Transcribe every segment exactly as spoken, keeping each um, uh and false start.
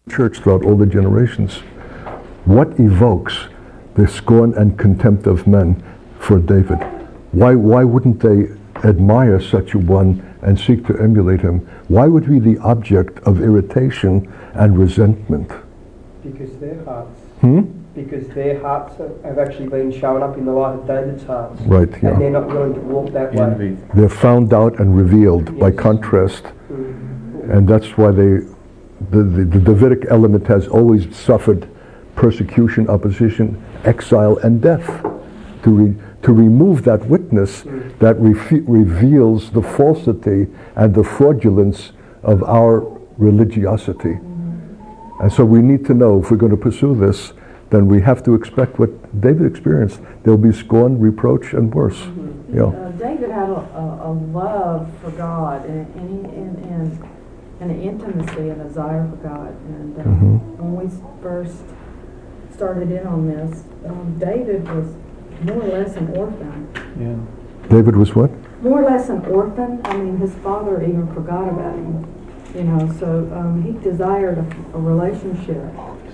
church throughout all the generations. What evokes the scorn and contempt of men for David? Why, why wouldn't they admire such a one and seek to emulate him? Why would he be the object of irritation and resentment? Because their hearts. Hmm? Because their hearts have actually been shown up in the light of David's hearts. Right, yeah. And they're not willing to walk that way. They're found out and revealed yes. by contrast. Mm-hmm. And that's why they, the, the, the Davidic element has always suffered persecution, opposition, exile, and death. To, re, to remove that witness mm. that refe- reveals the falsity and the fraudulence of our religiosity. Mm. And so we need to know, if we're going to pursue this, then we have to expect what David experienced. There'll be scorn, reproach, and worse. Mm-hmm. Yeah. Uh, David had a, a, a love for God and, and, and, and, and an intimacy and a desire for God. And um, mm-hmm. when we first started in on this, um, David was more or less an orphan. Yeah. David was what? More or less an orphan. I mean, his father even forgot about him. You know, so um, he desired a, a relationship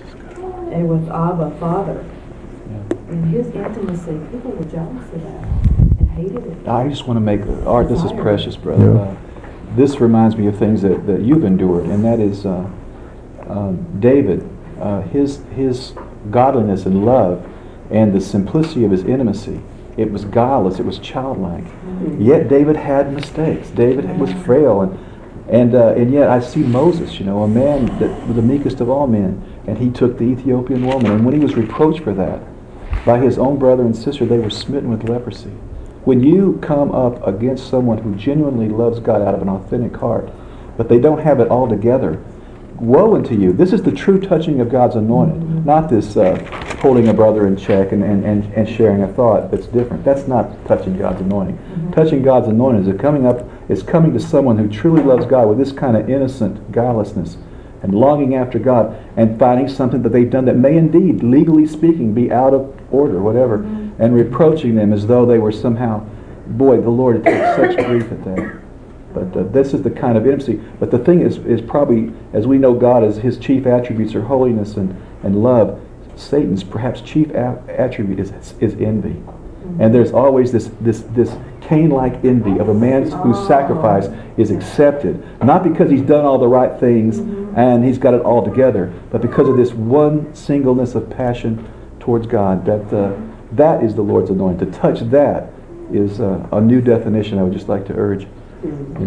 and with Abba, Father. Yeah. And his intimacy, people were jealous of that and hated it. I just want to make, Art, this is precious, brother. Yeah. Uh, this reminds me of things that, that you've endured, and that is uh, uh, David, uh, his his godliness and love and the simplicity of his intimacy. It was guileless, it was childlike. Mm-hmm. Yet David had mistakes. David yeah. was frail, and and uh, and yet I see Moses, you know, a man that was the meekest of all men, and he took the Ethiopian woman, and when he was reproached for that by his own brother and sister, they were smitten with leprosy. When you come up against someone who genuinely loves God out of an authentic heart, but they don't have it all together, woe unto you. This is the true touching of God's anointed, mm-hmm. not this uh, holding a brother in check and, and, and, and sharing a thought that's different. That's not touching God's anointing. Mm-hmm. Touching God's anointing is coming up, is coming to someone who truly loves God with this kind of innocent guilelessness and longing after God and finding something that they've done that may indeed, legally speaking, be out of order, whatever, mm-hmm. and reproaching them as though they were somehow, boy, the Lord takes such grief at that. But uh, this is the kind of intimacy. But the thing is, is probably, as we know God as his chief attributes are holiness and, and love, Satan's perhaps chief a- attribute is is envy. Mm-hmm. And there's always this this this Cain-like envy of a man whose oh. sacrifice is accepted, not because he's done all the right things mm-hmm. and he's got it all together, but because of this one singleness of passion towards God. That uh, that is the Lord's anointing. To touch that is uh, a new definition I would just like to urge. You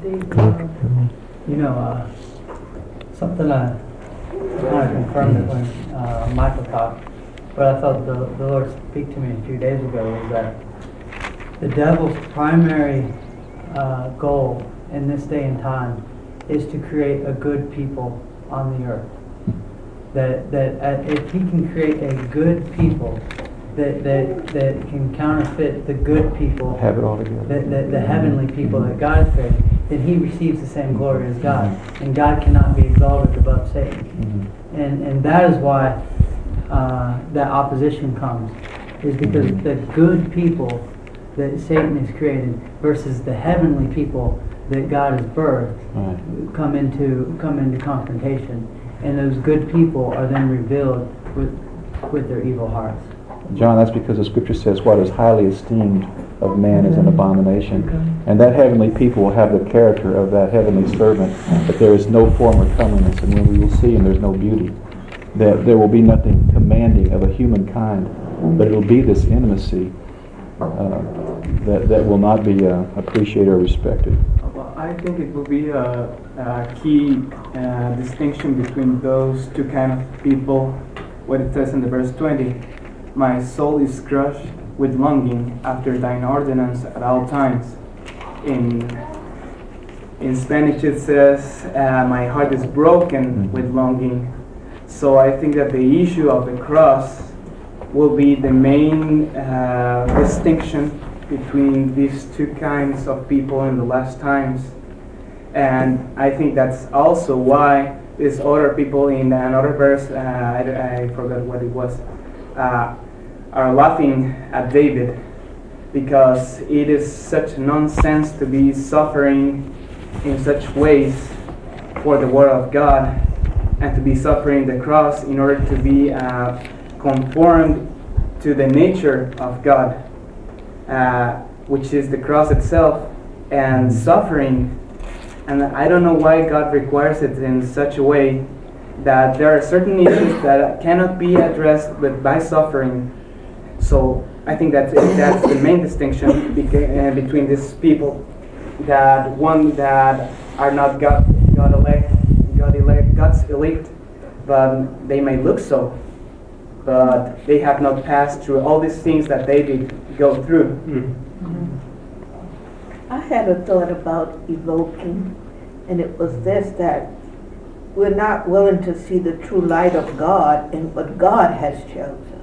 know. You know, uh, something I kind of confirmed it when uh, Michael talked, but I felt the, the Lord speak to me a few days ago was that the devil's primary uh, goal in this day and time is to create a good people on the earth. That that uh, if he can create a good people that that that can counterfeit the good people, have it all together, the, the, the heavenly people that God has created, then he receives the same glory as God, and God cannot be exalted above Satan. Mm-hmm. And and that is why uh, that opposition comes, is because mm-hmm. the good people that Satan has created versus the heavenly people that God has birthed right. come into come into confrontation, and those good people are then revealed with with their evil hearts. John, that's because the scripture says what is highly esteemed of man is an abomination. Okay. And that heavenly people will have the character of that heavenly servant, but there is no form or comeliness, and when we will see him, there's no beauty. That there will be nothing commanding of a humankind, but it will be this intimacy uh, that, that will not be uh, appreciated or respected. Well, I think it will be a, a key uh, distinction between those two kind of people, what it says in the verse twenty. My soul is crushed with longing after thine ordinance at all times. In in Spanish it says, uh, my heart is broken mm-hmm. with longing. So I think that the issue of the cross will be the main uh, distinction between these two kinds of people in the last times. And I think that's also why these other people in another verse, uh, I, I forgot what it was, Uh, are laughing at David, because it is such nonsense to be suffering in such ways for the word of God, and to be suffering the cross in order to be uh, conformed to the nature of God, uh, which is the cross itself, and suffering. And I don't know why God requires it in such a way that there are certain issues that cannot be addressed but by suffering. So I think that that's the main distinction beca- uh, between these people. That one that are not God, God elect, God elect, God's elect, but they may look so, but they have not passed through all these things that they did go through. Mm-hmm. I had a thought about evoking, and it was this, that we're not willing to see the true light of God in what God has chosen.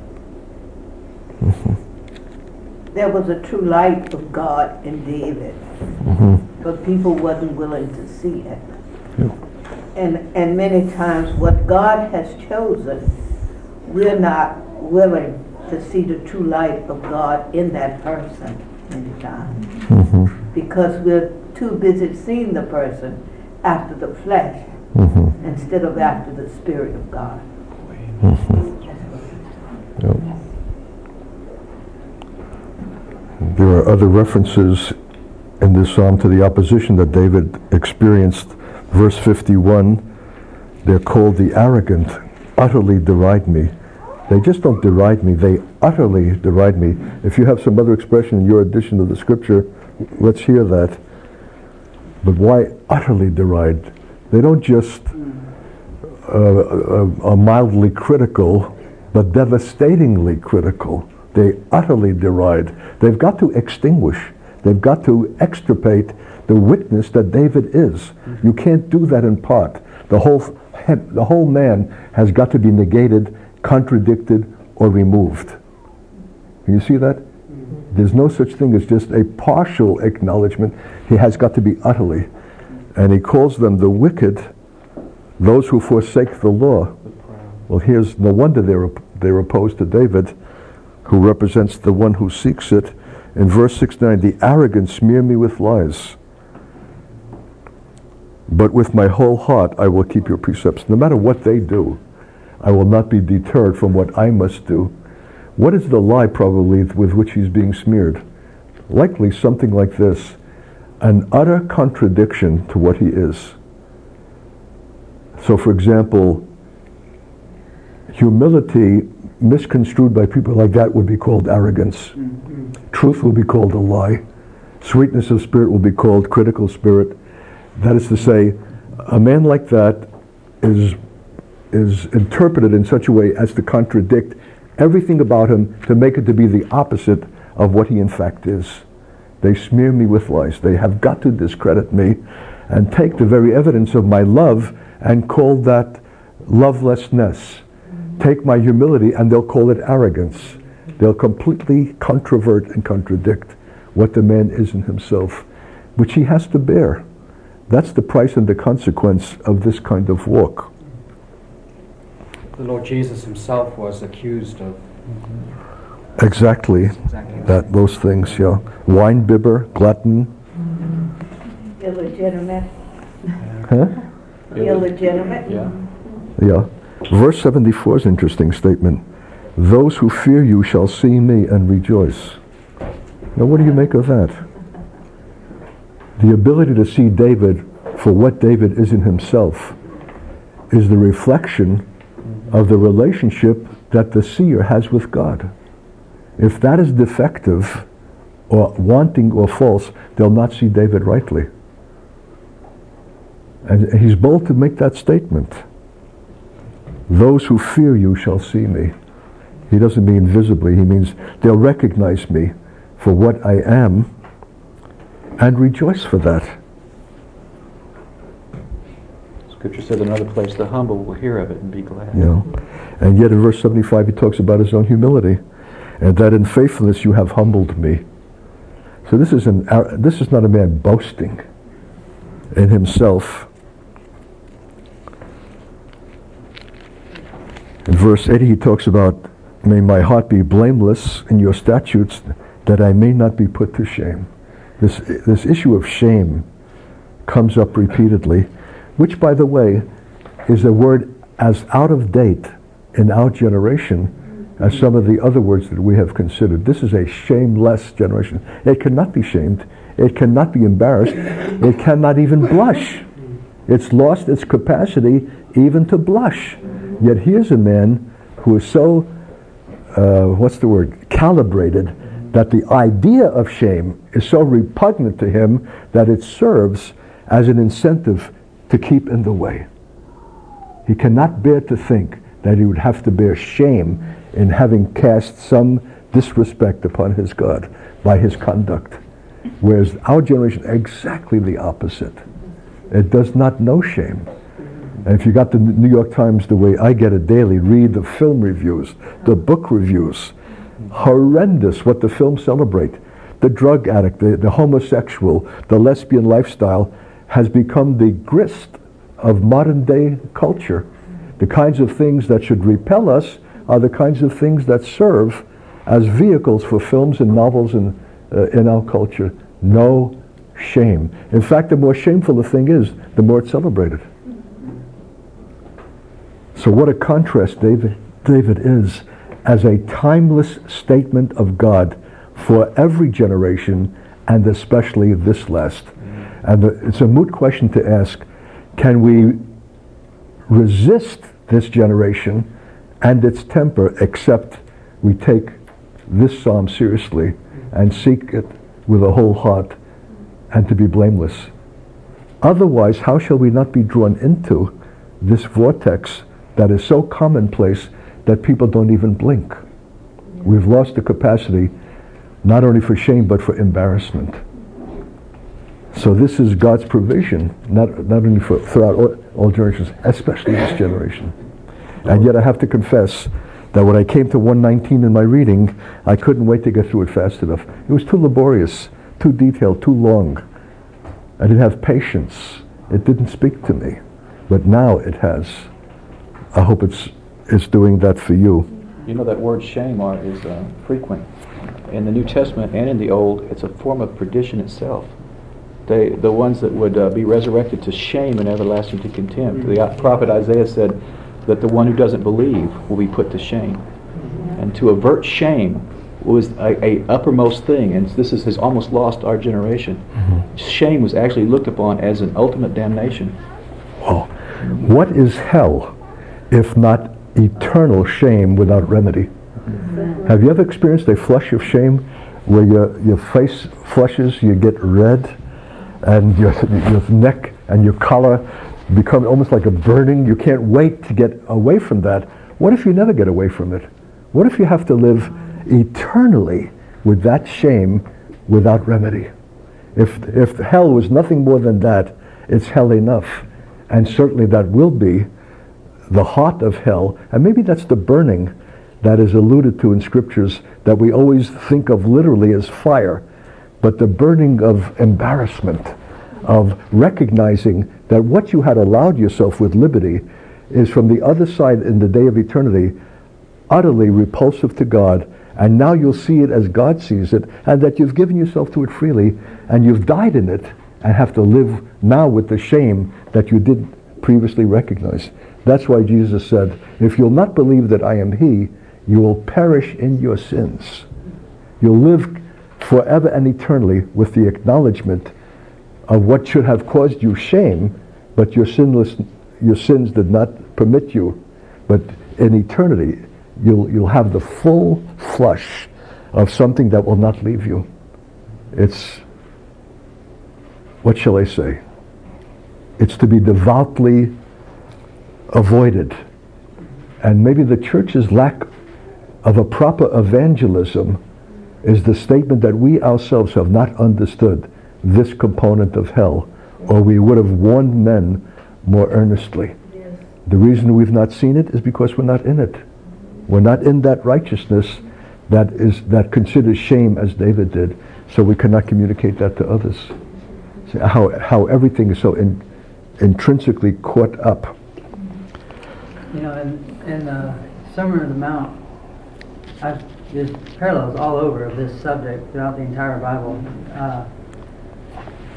Mm-hmm. There was a true light of God in David, mm-hmm. but people wasn't willing to see it. Yeah. And and many times what God has chosen, we're not willing to see the true light of God in that person many times. Mm-hmm. Because we're too busy seeing the person after the flesh, mm-hmm. instead of after the Spirit of God. Mm-hmm. Yep. There are other references in this psalm to the opposition that David experienced. Verse fifty-one, they're called the arrogant, utterly deride me. They just don't deride me, they utterly deride me. If you have some other expression in your addition to the scripture, let's hear that. But why utterly deride? They don't just uh, uh, are mildly critical, but devastatingly critical. They utterly deride. They've got to extinguish. They've got to extirpate the witness that David is. You can't do that in part. The whole, the whole man has got to be negated, contradicted, or removed. You see that? There's no such thing as just a partial acknowledgement. He has got to be utterly. And he calls them the wicked, those who forsake the law. Well, here's no wonder they're, they're opposed to David, who represents the one who seeks it. In verse sixty-nine, the arrogant smear me with lies, but with my whole heart I will keep your precepts. No matter what they do, I will not be deterred from what I must do. What is the lie probably with which he's being smeared? Likely something like this: an utter contradiction to what he is. So for example, humility misconstrued by people like that would be called arrogance. Mm-hmm. Truth will be called a lie. Sweetness of spirit will be called critical spirit. That is to say, a man like that is is interpreted in such a way as to contradict everything about him, to make it to be the opposite of what he in fact is. They smear me with lies. They have got to discredit me and take the very evidence of my love and call that lovelessness. Take my humility and they'll call it arrogance. They'll completely controvert and contradict what the man is in himself, which he has to bear. That's the price and the consequence of this kind of walk. The Lord Jesus himself was accused of exactly, exactly that those things, yeah. Wine bibber, glutton. Illegitimate. Huh? Illegitimate. Yeah. Yeah. Verse seventy-four is an interesting statement. Those who fear you shall see me and rejoice. Now what do you make of that? The ability to see David for what David is in himself is the reflection of the relationship that the seer has with God. If that is defective or wanting or false, they'll not see David rightly. And he's bold to make that statement. Those who fear you shall see me. He doesn't mean visibly, he means they'll recognize me for what I am and rejoice for that. Scripture said in another place, the humble will hear of it and be glad. Yeah. And yet in verse seventy-five he talks about his own humility, and that in faithfulness you have humbled me. So this is, an, this is not a man boasting in himself. In verse eighty he talks about, may my heart be blameless in your statutes, that I may not be put to shame. This, this issue of shame comes up repeatedly, which, by the way, is a word as out of date in our generation as some of the other words that we have considered. This is a shameless generation. It cannot be shamed. It cannot be embarrassed. It cannot even blush. It's lost its capacity even to blush. Yet here's a man who is so, uh, what's the word, calibrated, that the idea of shame is so repugnant to him that it serves as an incentive to keep in the way. He cannot bear to think that he would have to bear shame in having cast some disrespect upon his God by his conduct. Whereas our generation, exactly the opposite. It does not know shame. And if you got the New York Times the way I get it daily, read the film reviews, the book reviews. Horrendous what the films celebrate. The drug addict, the, the homosexual, the lesbian lifestyle has become the grist of modern day culture. The kinds of things that should repel us are the kinds of things that serve as vehicles for films and novels in, uh, in our culture. No shame. In fact, the more shameful a thing is, the more it's celebrated. So what a contrast David, David is as a timeless statement of God for every generation, and especially this last. And the, it's a moot question to ask, can we resist this generation and its temper, except we take this psalm seriously and seek it with a whole heart and to be blameless? Otherwise, how shall we not be drawn into this vortex that is so commonplace that people don't even blink? We've lost the capacity not only for shame but for embarrassment. So this is God's provision, not, not only for throughout all, all generations, especially this generation. And yet I have to confess that when I came to one nineteen in my reading, I couldn't wait to get through it fast enough. It was too laborious, too detailed, too long. I didn't have patience. It didn't speak to me. But now it has. I hope it's, it's doing that for you. You know, that word shame are, is uh, frequent. In the New Testament and in the Old, it's a form of perdition itself. They, the ones that would uh, be resurrected to shame and everlasting to contempt. Mm-hmm. The uh, prophet Isaiah said that the one who doesn't believe will be put to shame. Mm-hmm. And to avert shame was a, a uppermost thing, and this is, has almost lost our generation. Mm-hmm. Shame was actually looked upon as an ultimate damnation. Well, what is hell if not eternal shame without remedy? Mm-hmm. Have you ever experienced a flush of shame where your, your face flushes, you get red, and your, your neck and your collar become almost like a burning? You can't wait to get away from that. What if you never get away from it? What if you have to live eternally with that shame without remedy? If, if hell was nothing more than that, it's hell enough. And certainly that will be the heart of hell. And maybe that's the burning that is alluded to in scriptures that we always think of literally as fire. But the burning of embarrassment, of recognizing that what you had allowed yourself with liberty is from the other side in the day of eternity utterly repulsive to God, and now you'll see it as God sees it, and that you've given yourself to it freely, and you've died in it, and have to live now with the shame that you did previously recognize. That's why Jesus said, if you'll not believe that I am He, you will perish in your sins. You'll live forever and eternally with the acknowledgement of what should have caused you shame, but your sinless, your sins did not permit you. But in eternity, you'll you'll have the full flush of something that will not leave you. It's, what shall I say? It's to be devoutly avoided. And maybe the church's lack of a proper evangelism is the statement that we ourselves have not understood this component of hell, or we would have warned men more earnestly. Yes. The reason we've not seen it is because we're not in it. We're not in that righteousness that is that considers shame as David did, so we cannot communicate that to others. See how how everything is so in, intrinsically caught up. You know, in, in the Sermon on the Mount, I've, there's parallels all over of this subject throughout the entire Bible. Uh,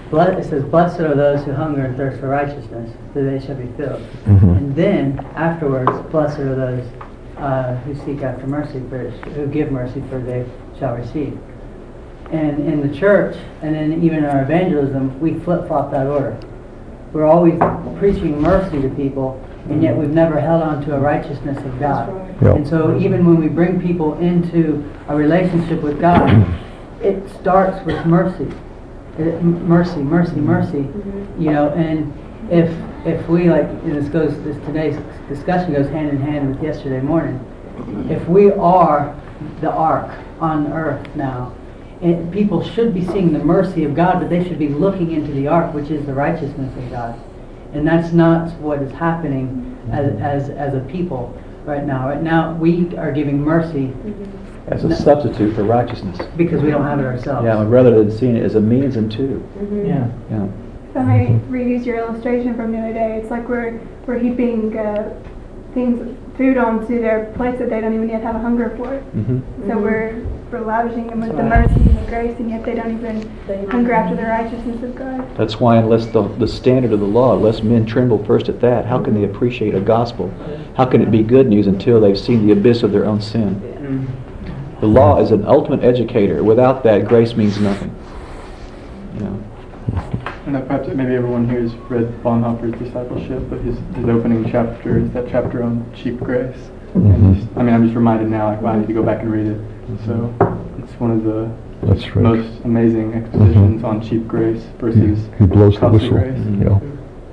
ble- it says, "Blessed are those who hunger and thirst for righteousness, for they shall be filled." Mhm. And then afterwards, blessed are those uh, who seek after mercy, for who give mercy, for they shall receive. And in the church, and then even in our evangelism, we flip-flop that order. We're always preaching mercy to people, and yet we've never held on to a righteousness of God. Yeah. And so even when we bring people into a relationship with God, it starts with mercy. It, m- mercy, mercy, mercy. You know, and if if we, like, and this goes, this today's discussion goes hand in hand with yesterday morning. If we are the ark on earth now, and people should be seeing the mercy of God, but they should be looking into the ark, which is the righteousness of God. And that's not what is happening as as, as a people right now. Right now, we are giving mercy As a substitute for righteousness. because we don't have it ourselves. Yeah, rather than seeing it as a means and two. Yeah. Yeah. If I may reuse your illustration from the other day, it's like we're we're heaping uh, things, food onto their plates that they don't even yet have a hunger for. Mm-hmm. So we're we're lavishing them with the That's right. mercy and the grace, and yet they don't even hunger after the righteousness of God. That's why, unless the, the standard of the law, unless men tremble first at that, how can they appreciate a gospel? How can it be good news until they've seen the abyss of their own sin? The law is an ultimate educator. Without that, grace means nothing. You know. And that perhaps maybe everyone here has read Bonhoeffer's Discipleship, but his, his opening chapter is that chapter on cheap grace. Mhm. And just, I mean, I'm just reminded now, like, wow, I need to go back and read it. So it's one of the That's right. most amazing expositions on cheap grace versus He blows the costly whistle. grace. Mhm. Yeah.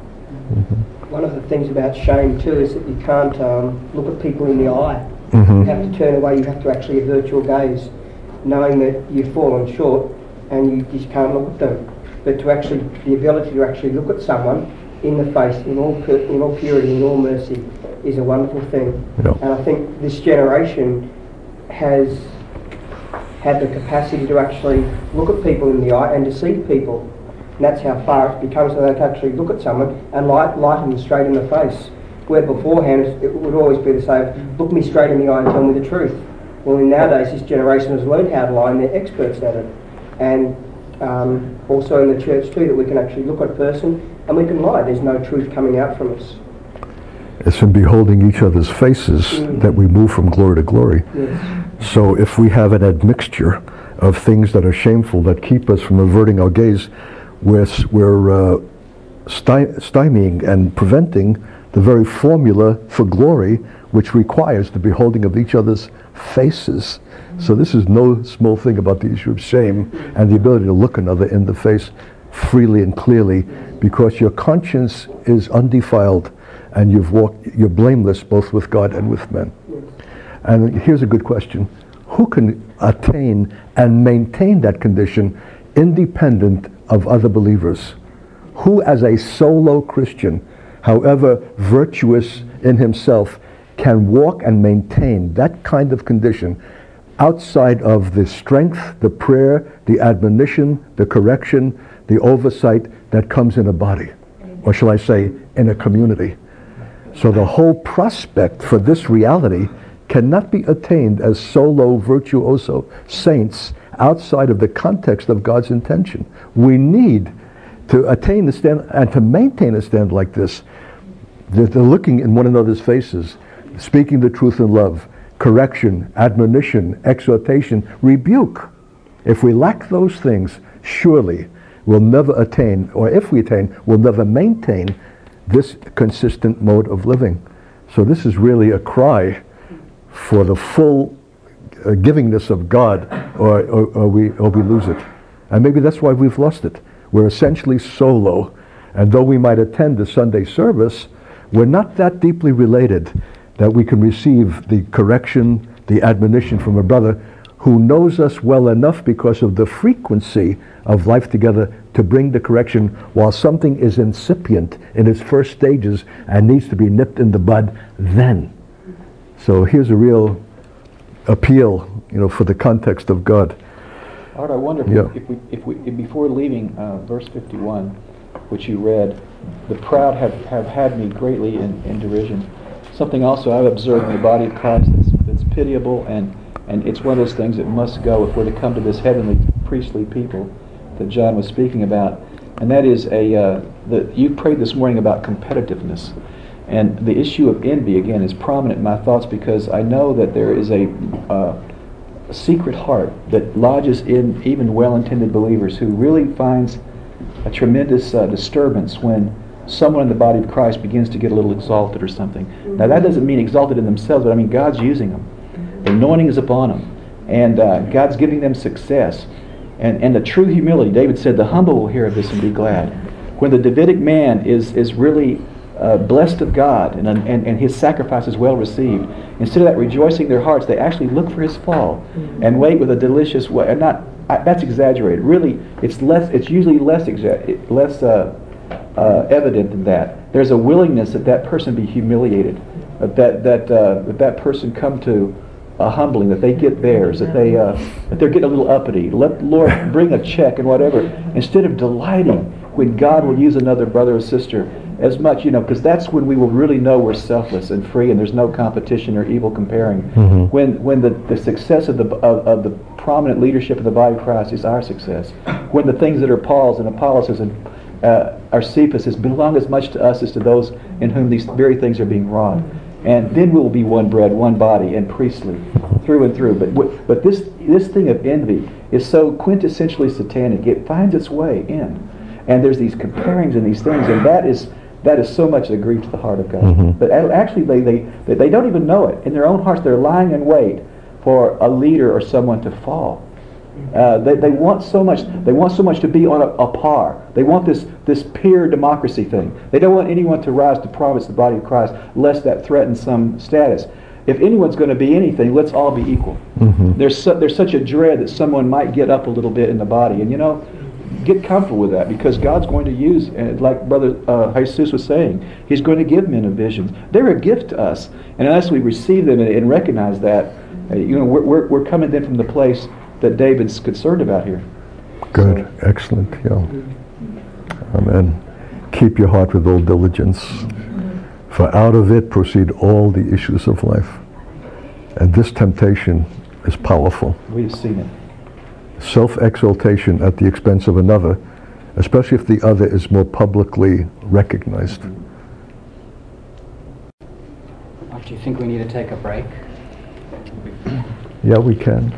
One of the things about shame too is that you can't um, look at people in the eye. Mhm. You have to turn away. You have to actually avert your gaze, knowing that you've fallen short and you just can't look at them. But to actually, the ability to actually look at someone in the face, in all pu- in all purity, in all mercy, is a wonderful thing. Yeah. And I think this generation has had the capacity to actually look at people in the eye and deceive people. And that's how far it's become, so they can actually look at someone and light, light them straight in the face. Where beforehand it would always be to say, look me straight in the eye and tell me the truth. Well, in nowadays this generation has learned how to lie and they're experts at it. And um, also in the church too, that we can actually look at a person and we can lie. There's no truth coming out from us. It's in beholding each other's faces Mm. that we move from glory to glory. Yes. So if we have an admixture of things that are shameful that keep us from averting our gaze, we're, s- we're uh, sty- stymieing and preventing the very formula for glory, which requires the beholding of each other's faces. So this is no small thing about the issue of shame and the ability to look another in the face freely and clearly, because your conscience is undefiled and you've walked, you're blameless both with God and with men. And here's a good question. Who can attain and maintain that condition independent of other believers? Who as a solo Christian, however virtuous in himself, can walk and maintain that kind of condition outside of the strength, the prayer, the admonition, the correction, the oversight that comes in a body? Or shall I say, in a community? So the whole prospect for this reality cannot be attained as solo virtuoso saints outside of the context of God's intention. We need to attain the stand and to maintain a stand like this. They're, they're looking in one another's faces, speaking the truth in love, correction, admonition, exhortation, rebuke. If we lack those things, surely we'll never attain, or if we attain, we'll never maintain this consistent mode of living. So this is really a cry for the full uh, givingness of God, or, or, or we or we lose it. And maybe that's why we've lost it. We're essentially solo, and though we might attend the Sunday service, we're not that deeply related that we can receive the correction, the admonition from a brother who knows us well enough because of the frequency of life together to bring the correction while something is incipient in its first stages and needs to be nipped in the bud then. So here's a real appeal, you know, for the context of God. Art, I wonder if, Yeah. we, if we, if we, if before leaving uh, verse fifty-one, which you read, the proud have, have had me greatly in, in derision. Something also I've observed in the body of Christ that's, that's pitiable, and, and it's one of those things that must go if we're to come to this heavenly priestly people that John was speaking about. and that is a, uh, the, you prayed this morning about competitiveness. And the issue of envy, again, is prominent in my thoughts because I know that there is a, uh, a secret heart that lodges in even well-intended believers who really finds a tremendous uh, disturbance when someone in the body of Christ begins to get a little exalted or something. Mm-hmm. Now that doesn't mean exalted in themselves, but I mean God's using them. Mm-hmm. The anointing is upon them. And uh, God's giving them success. And, and the true humility, David said, the humble will hear of this and be glad. When the Davidic man is, is really Uh, blessed of God and, and and his sacrifice is well received, instead of that rejoicing their hearts, they actually look for his fall mm-hmm. and wait with a delicious way. And not I, that's exaggerated. Really, it's less. It's usually less exa- less uh, uh, evident than that. There's a willingness that that person be humiliated, that that that, uh, that, that person come to a humbling, that they get theirs, that they uh, that they're getting a little uppity. Let the Lord bring a check and whatever, instead of delighting when God will use another brother or sister. As much, you know, because that's when we will really know we're selfless and free, and there's no competition or evil comparing. Mm-hmm. When when the, the success of the of, of the prominent leadership of the body of Christ is our success. When the things that are Paul's and Apollos' and uh, our Cephas belong as much to us as to those in whom these very things are being wrought. And then we will be one bread, one body, and priestly through and through. But but this this thing of envy is so quintessentially satanic. It finds its way in, and there's these comparings and these things, and that is. That is so much that grieves the heart of God. Mm-hmm. But actually, they, they they don't even know it. In their own hearts, they're lying in wait for a leader or someone to fall. Uh, they they want so much. They want so much to be on a, a par. They want this this peer democracy thing. They don't want anyone to rise to promise the body of Christ, lest that threatens some status. If anyone's going to be anything, let's all be equal. Mm-hmm. There's su- there's such a dread that someone might get up a little bit in the body, and you know. Get comfortable with that, because God's going to use, and like Brother uh, Jesus was saying, He's going to give men a vision. They're a gift to us, and unless we receive them and, and recognize that, uh, you know, we're, we're we're coming then from the place that David's concerned about here. Good, so. Excellent, yeah. Amen. Keep your heart with all diligence, for out of it proceed all the issues of life. And this temptation is powerful. We've seen it. Self-exaltation at the expense of another, especially if the other is more publicly recognized. Do you think we need to take a break? Yeah, we can.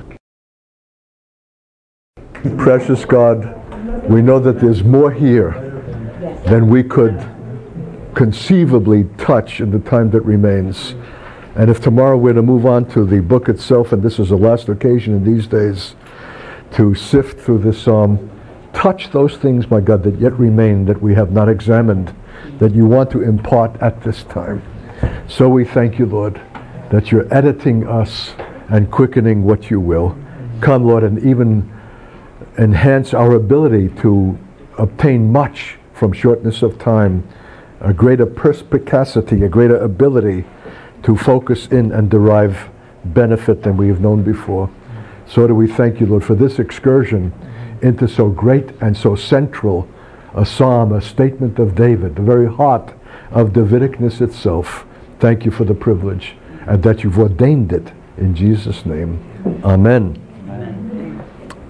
Precious God, we know that there's more here than we could conceivably touch in the time that remains. And if tomorrow we're to move on to the book itself, and this is the last occasion in these days to sift through this psalm, touch those things, my God, that yet remain, that we have not examined, that you want to impart at this time. So we thank you, Lord, that you're editing us and quickening what you will. Come, Lord, and even enhance our ability to obtain much from shortness of time, a greater perspicacity, a greater ability to focus in and derive benefit than we have known before. So do we thank you, Lord, for this excursion into so great and so central a psalm, a statement of David, the very heart of Davidicness itself. Thank you for the privilege, and that you've ordained it in Jesus' name. Amen. Amen.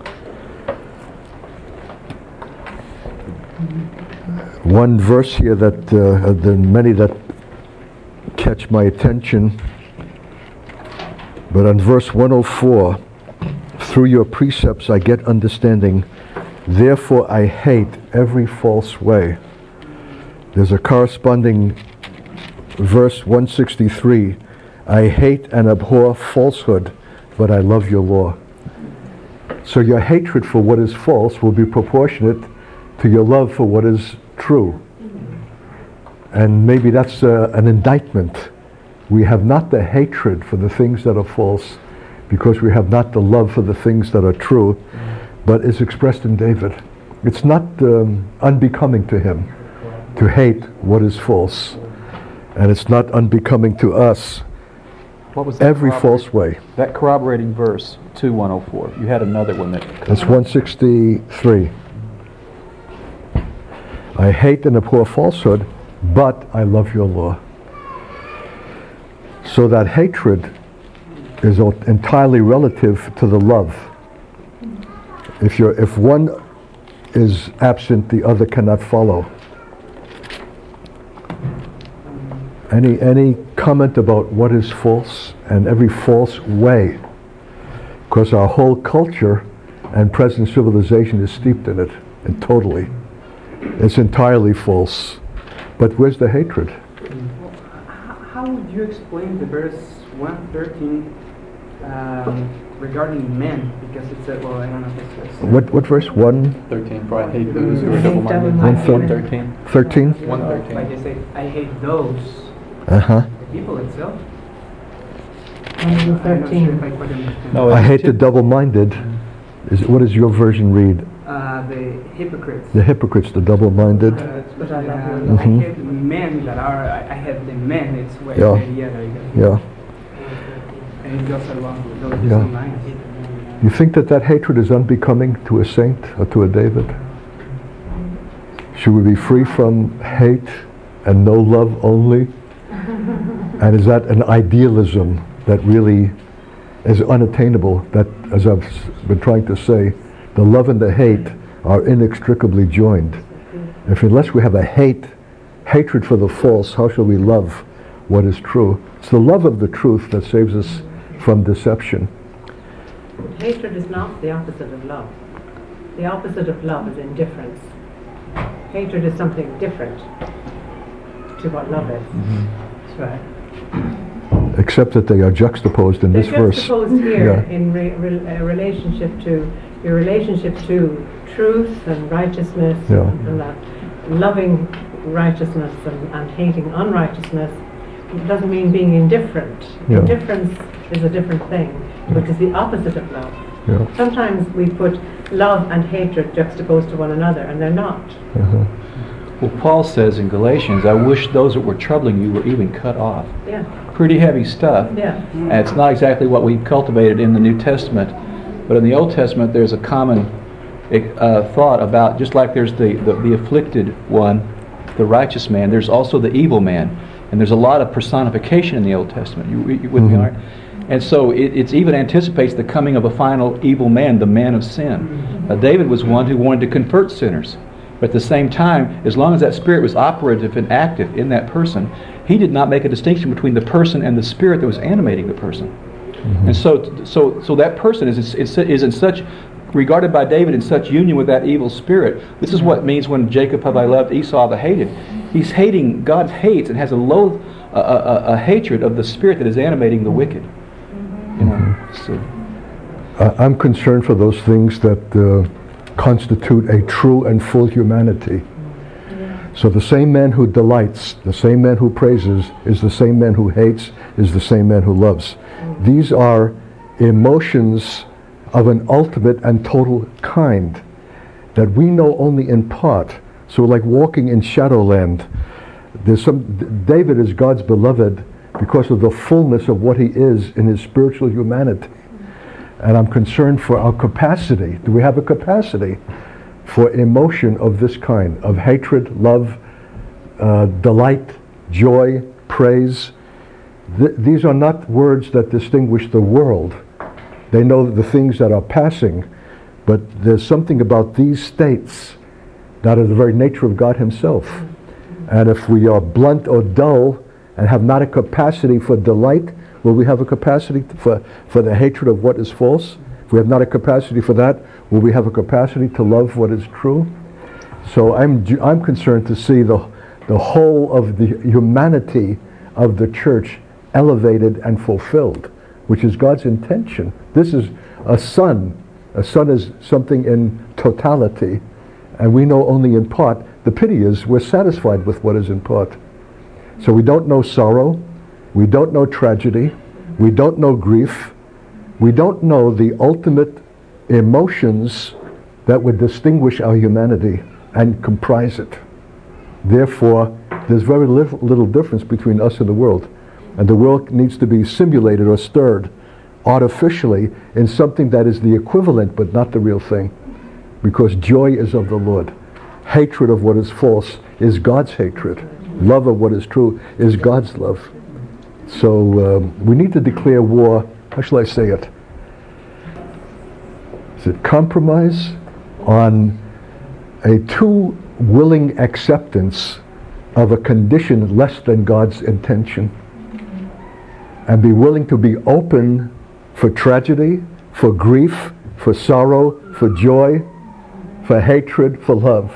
One verse here that uh, there are many that catch my attention, but on verse one oh four, through your precepts I get understanding, therefore I hate every false way. There's a corresponding verse one sixty-three, I hate and abhor falsehood, but I love your law. So your hatred for what is false will be proportionate to your love for what is true. And maybe that's uh, an indictment. We have not the hatred for the things that are false, because we have not the love for the things that are true, but it's expressed in David. It's not um, unbecoming to him to hate what is false, and it's not unbecoming to us. What was that every false way? That corroborating verse, two one oh four. You had another one that... It's one sixty-three. I hate and abhor falsehood, but I love your law. So that hatred is entirely relative to the love. If you're, if one is absent, the other cannot follow. Any any comment about what is false and every false way? Because our whole culture and present civilization is steeped in it, and totally. It's entirely false. But where's the hatred? How would you explain the verse one thirteen um, regarding men? Because it said, well, I don't know if it says. What what verse? one? thirteen, for I hate those who are Hate double-minded. double-minded. One thirteen. thirteen? one thirteen. Like they say, I hate those. Uh-huh. The people itself. one I'm not sure thirteen. if I quite understand. No, I it's hate the typ- double-minded. Is what does your version read? Uh, the hypocrites. The hypocrites, the double-minded. Uh, But I love uh, you. I Mhm. hate men that are, I, I hate the men, it's way, Yeah. yeah, there you go. Yeah. And it goes along with those Yeah. same lines. You think that that hatred is unbecoming to a saint or to a David? Should we be free from hate and no love only? And is that an idealism that really is unattainable? That, as I've s- been trying to say, the love and the hate are inextricably joined. If unless we have a hate, hatred for the false, how shall we love what is true? It's the love of the truth that saves us from deception. Hatred is not the opposite of love. The opposite of love is indifference. Hatred is something different to what love is. That's right. Except that they are juxtaposed in They're this verse. juxtaposed here Yeah. in re- re- uh, relationship to your relationship to truth and righteousness Yeah. and, and that. Loving righteousness and, and hating unrighteousness doesn't mean being indifferent. Yeah. Indifference is a different thing, which is the opposite of love. Yeah. Sometimes we put love and hatred juxtaposed to one another, and they're not. Uh-huh. Well, Paul says in Galatians, I wish those that were troubling you were even cut off. Yeah, Pretty heavy stuff. yeah. And it's not exactly what we've cultivated in the New Testament. But in the Old Testament, there's a common uh, thought about, just like there's the, the, the afflicted one, the righteous man, there's also the evil man. And there's a lot of personification in the Old Testament. You, you with me, Mhm. Art? And so it it's even anticipates the coming of a final evil man, the man of sin. Uh, David was one who wanted to convert sinners. But at the same time, as long as that spirit was operative and active in that person, he did not make a distinction between the person and the spirit that was animating the person. And so, so, so that person is is, is in such, regarded by David in such union with that evil spirit. This is what it means when Jacob have I loved, Esau have I hated. He's hating, God hates and has a low, a, a, a hatred of the spirit that is animating the wicked. You know, so. Uh, I'm concerned for those things that uh, constitute a true and full humanity. So the same man who delights, the same man who praises, is the same man who hates, is the same man who loves. These are emotions of an ultimate and total kind that we know only in part. So like walking in Shadowland, there's some, David is God's beloved because of the fullness of what he is in his spiritual humanity. And I'm concerned for our capacity. Do we have a capacity for emotion of this kind, of hatred, love, uh, delight, joy, praise? Th- these are not words that distinguish the world. They know the things that are passing, but there's something about these states that are the very nature of God himself. And if we are blunt or dull and have not a capacity for delight, will we have a capacity for, for the hatred of what is false? If we have not a capacity for that, will we have a capacity to love what is true? So I'm I'm concerned to see the the whole of the humanity of the church elevated and fulfilled, which is God's intention. This is a son. A son is something in totality, and we know only in part. The pity is we're satisfied with what is in part. So we don't know sorrow, we don't know tragedy, we don't know grief, we don't know the ultimate emotions that would distinguish our humanity and comprise it. Therefore, there's very little, little difference between us and the world. And the world needs to be simulated or stirred artificially in something that is the equivalent but not the real thing. Because joy is of the Lord. Hatred of what is false is God's hatred. Love of what is true is God's love. So um, we need to declare war. How shall I say it? Is it compromise on a too willing acceptance of a condition less than God's intention, and be willing to be open for tragedy, for grief, for sorrow, for joy, for hatred, for love.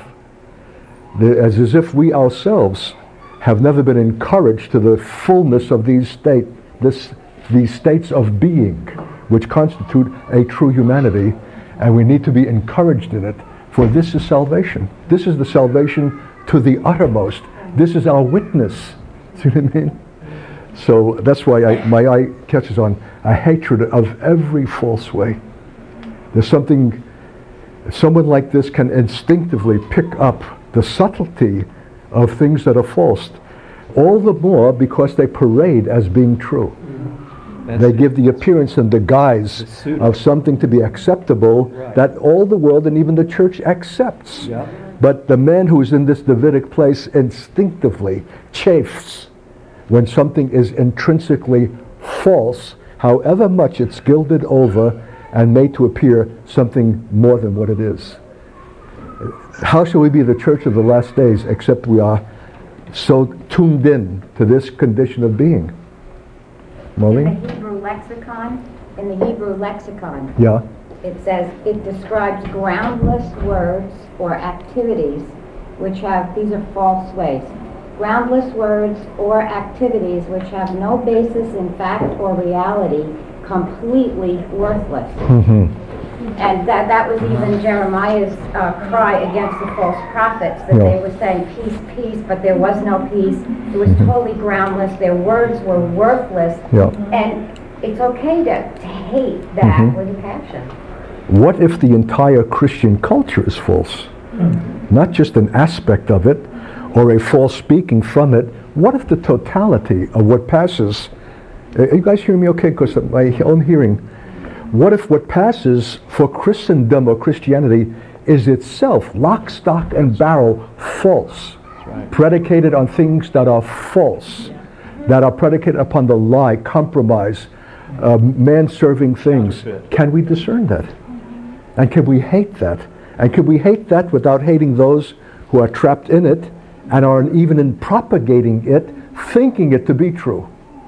As, as if we ourselves have never been encouraged to the fullness of these state, this, these states of being, which constitute a true humanity, and we need to be encouraged in it, for this is salvation. This is the salvation to the uttermost. This is our witness. See what I mean? So that's why I, my eye catches on a hatred of every false way. There's something, someone like this can instinctively pick up the subtlety of things that are false, all the more because they parade as being true. That's they give the appearance and the guise the of something to be acceptable, right, that all the world and even the church accepts. Yep. But the man who is in this Davidic place instinctively chafes when something is intrinsically false, however much it's gilded over and made to appear something more than what it is. How shall we be the church of the last days except we are so tuned in to this condition of being? Molly? In the Hebrew lexicon, in the Hebrew lexicon, yeah, it says it describes groundless words or activities which have, these are false ways, groundless words or activities which have no basis in fact or reality, completely worthless. Mm-hmm. And that, that was even Jeremiah's uh, cry against the false prophets, that yeah. they were saying peace, peace, but there was no peace. It was mm-hmm. totally groundless. Their words were worthless. Yeah. And it's okay to, to hate that mm-hmm. with a passion. What if the entire Christian culture is false? Mm-hmm. Not just an aspect of it or a false speaking from it. What if the totality of what passes, are you guys hearing me okay? Because of my own hearing. What if what passes for Christendom or Christianity is itself lock, stock, and barrel false, right, predicated on things that are false, yeah, that are predicated upon the lie, compromise, uh, man-serving things? Can we discern that? And can we hate that? And can we hate that without hating those who are trapped in it and are even in propagating it, thinking it to be true?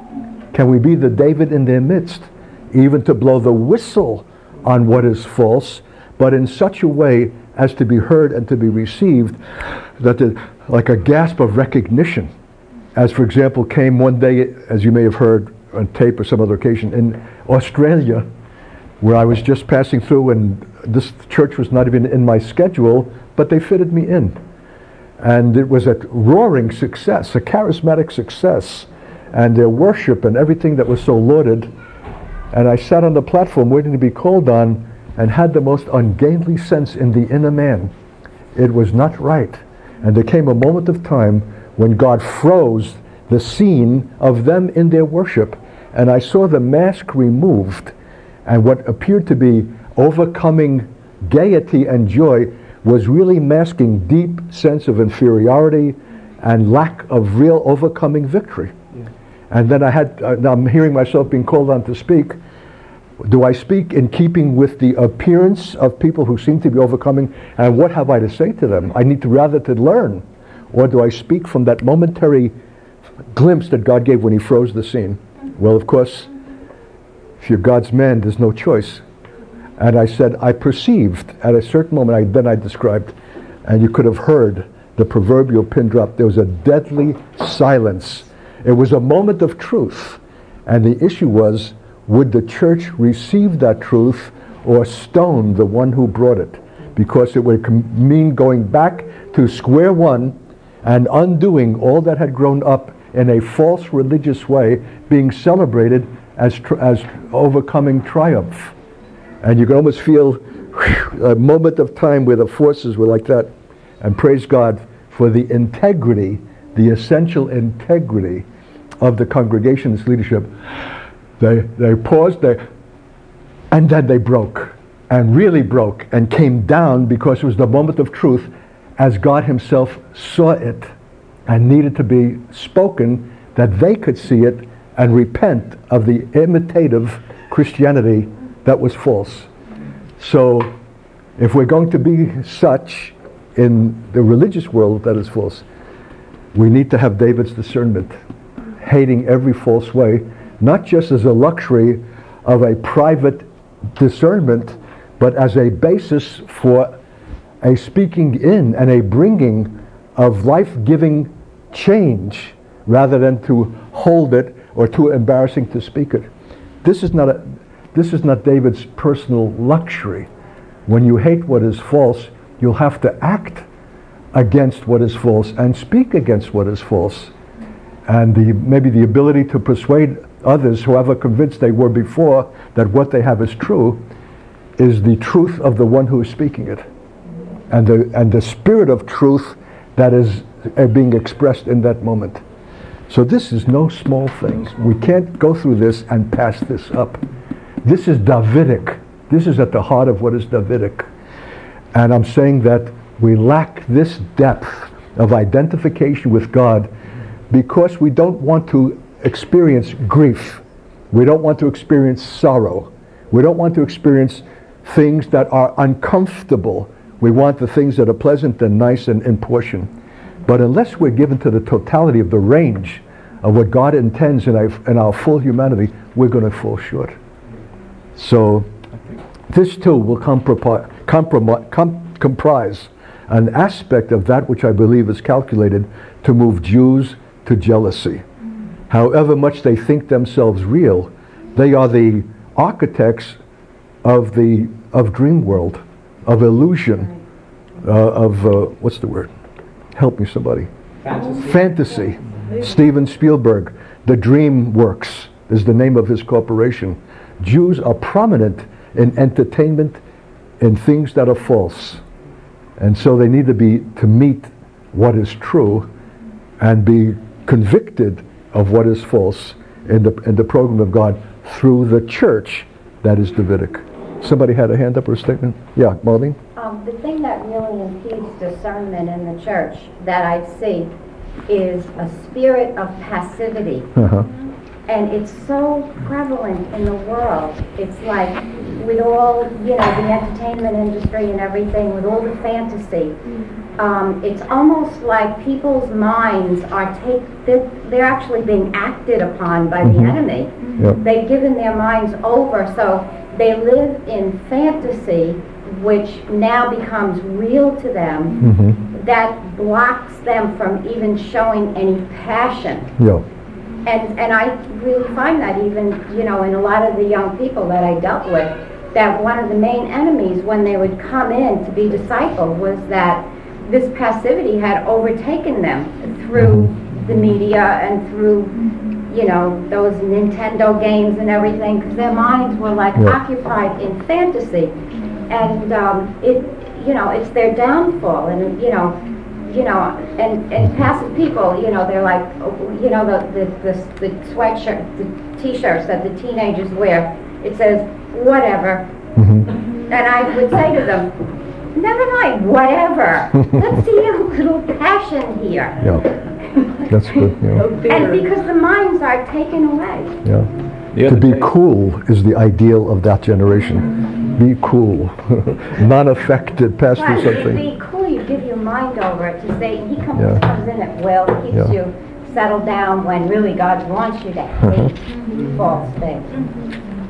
Can we be the David in their midst, even to blow the whistle on what is false, but in such a way as to be heard and to be received, that the, like a gasp of recognition, as for example came one day, as you may have heard on tape or some other occasion, in Australia, where I was just passing through, and this church was not even in my schedule, but they fitted me in. And it was a roaring success, a charismatic success, and their worship and everything that was so lauded. And I sat on the platform waiting to be called on and had the most ungainly sense in the inner man. It was not right. And there came a moment of time when God froze the scene of them in their worship, and I saw the mask removed, and what appeared to be overcoming gaiety and joy was really masking deep sense of inferiority and lack of real overcoming victory. Yeah. And then I had, uh, now I'm hearing myself being called on to speak. Do I speak in keeping with the appearance of people who seem to be overcoming, and what have I to say to them? I need to rather to learn. Or do I speak from that momentary glimpse that God gave when he froze the scene? Well, of course, if you're God's man, there's no choice. And I said, I perceived at a certain moment, I, then I described, and you could have heard the proverbial pin drop. There was a deadly silence. It was a moment of truth. And the issue was, would the church receive that truth or stone the one who brought it? Because it would com- mean going back to square one and undoing all that had grown up in a false religious way, being celebrated as tr- as overcoming triumph. And you can almost feel whew, a moment of time where the forces were like that. And praise God for the integrity, the essential integrity of the congregation's leadership. They they paused there, and then they broke, and really broke, and came down because it was the moment of truth as God himself saw it and needed to be spoken, that they could see it and repent of the imitative Christianity that was false. So if we're going to be such, in the religious world that is false. We need to have David's discernment, hating every false way, not just as a luxury of a private discernment, but as a basis for a speaking in and a bringing of life-giving change, rather than to hold it or too embarrassing to speak it. This is not a, this is not David's personal luxury. When you hate what is false, you'll have to act against what is false and speak against what is false. And the, maybe the ability to persuade others, however convinced they were before that what they have is true, is the truth of the one who is speaking it. And the, and the spirit of truth that is uh, being expressed in that moment. So this is no small thing. We can't go through this and pass this up. This is Davidic. This is at the heart of what is Davidic. And I'm saying that we lack this depth of identification with God because we don't want to experience grief. We don't want to experience sorrow. We don't want to experience things that are uncomfortable. We want the things that are pleasant and nice and in portion. But unless we're given to the totality of the range of what God intends in our, in our full humanity, we're going to fall short. So this too will compri- compri- com- comprise an aspect of that which I believe is calculated to move Jews to jealousy. However much they think themselves real, they are the architects of the of dream world, of illusion, uh, of uh, what's the word? Help me, somebody. Fantasy. Fantasy. Steven Spielberg, the DreamWorks is the name of his corporation. Jews are prominent in entertainment, in things that are false, and so they need to be to meet what is true, and be convicted of what is false in the in the program of God through the church that is Davidic. Somebody had a hand up or a statement? Yeah, Marlene? Um, the thing that really impedes discernment in the church that I see is a spirit of passivity. Uh-huh. And it's so prevalent in the world. It's like with all, you know, the entertainment industry and everything, with all the fantasy, um, it's almost like people's minds are take they're, they're actually being acted upon by Mm-hmm. the enemy. Yep. They've given their minds over, so they live in fantasy, which now becomes real to them. Mm-hmm. That blocks them from even showing any passion. Yeah. And and I really find that even, you know, in a lot of the young people that I dealt with, that one of the main enemies when they would come in to be discipled was that this passivity had overtaken them through the media and through, you know, those Nintendo games and everything, because their minds were like Yeah. occupied in fantasy. And um, it, you know, it's their downfall. And, you know, you know, and, and passive people, you know, they're like, you know, the, the, the, the sweatshirt, the t-shirts that the teenagers wear, it says, whatever. Mm-hmm. And I would say to them, never mind, whatever. Let's see a little passion here. Yeah. That's good. Yeah. And because the minds are taken away. Yeah. The To other be day- cool is the ideal of that generation. Be cool. Non-affected, pass Right, through it'd something. be cool, you give your mind over it to say, he comes, Yeah. comes in at will, keeps Yeah. you settled down when really God wants you to hate false things.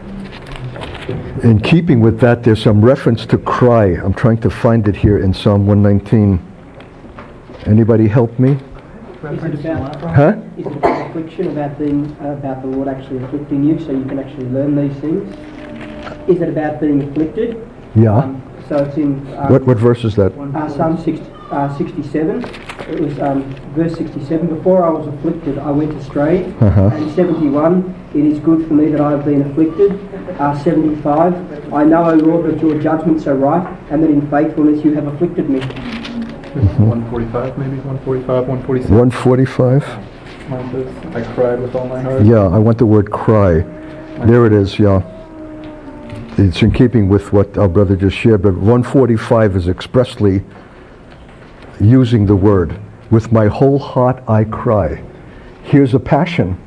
In keeping with that, there's some reference to cry. I'm trying to find it here in Psalm one nineteen. Anybody help me? Is it about, Huh? is it about affliction, about being, about the Lord actually afflicting you so you can actually learn these things? Is it about being afflicted? Yeah. Um, so it's in um, What what verse is that? uh, Psalm sixty, uh, sixty-seven. It was um, verse sixty-seven. Before I was afflicted, I went astray. Uh-huh. And seventy-one. It is good for me that I have been afflicted. Uh, seventy-five. I know, O Lord, that your judgments are right, and that in faithfulness you have afflicted me. one forty-five maybe, one forty-five, one forty-six. one forty-five? Mine says, I cried with all my heart. Yeah, I want the word cry. There it is, yeah. It's in keeping with what our brother just shared, but one forty-five is expressly using the word, with my whole heart I cry. Here's a passion,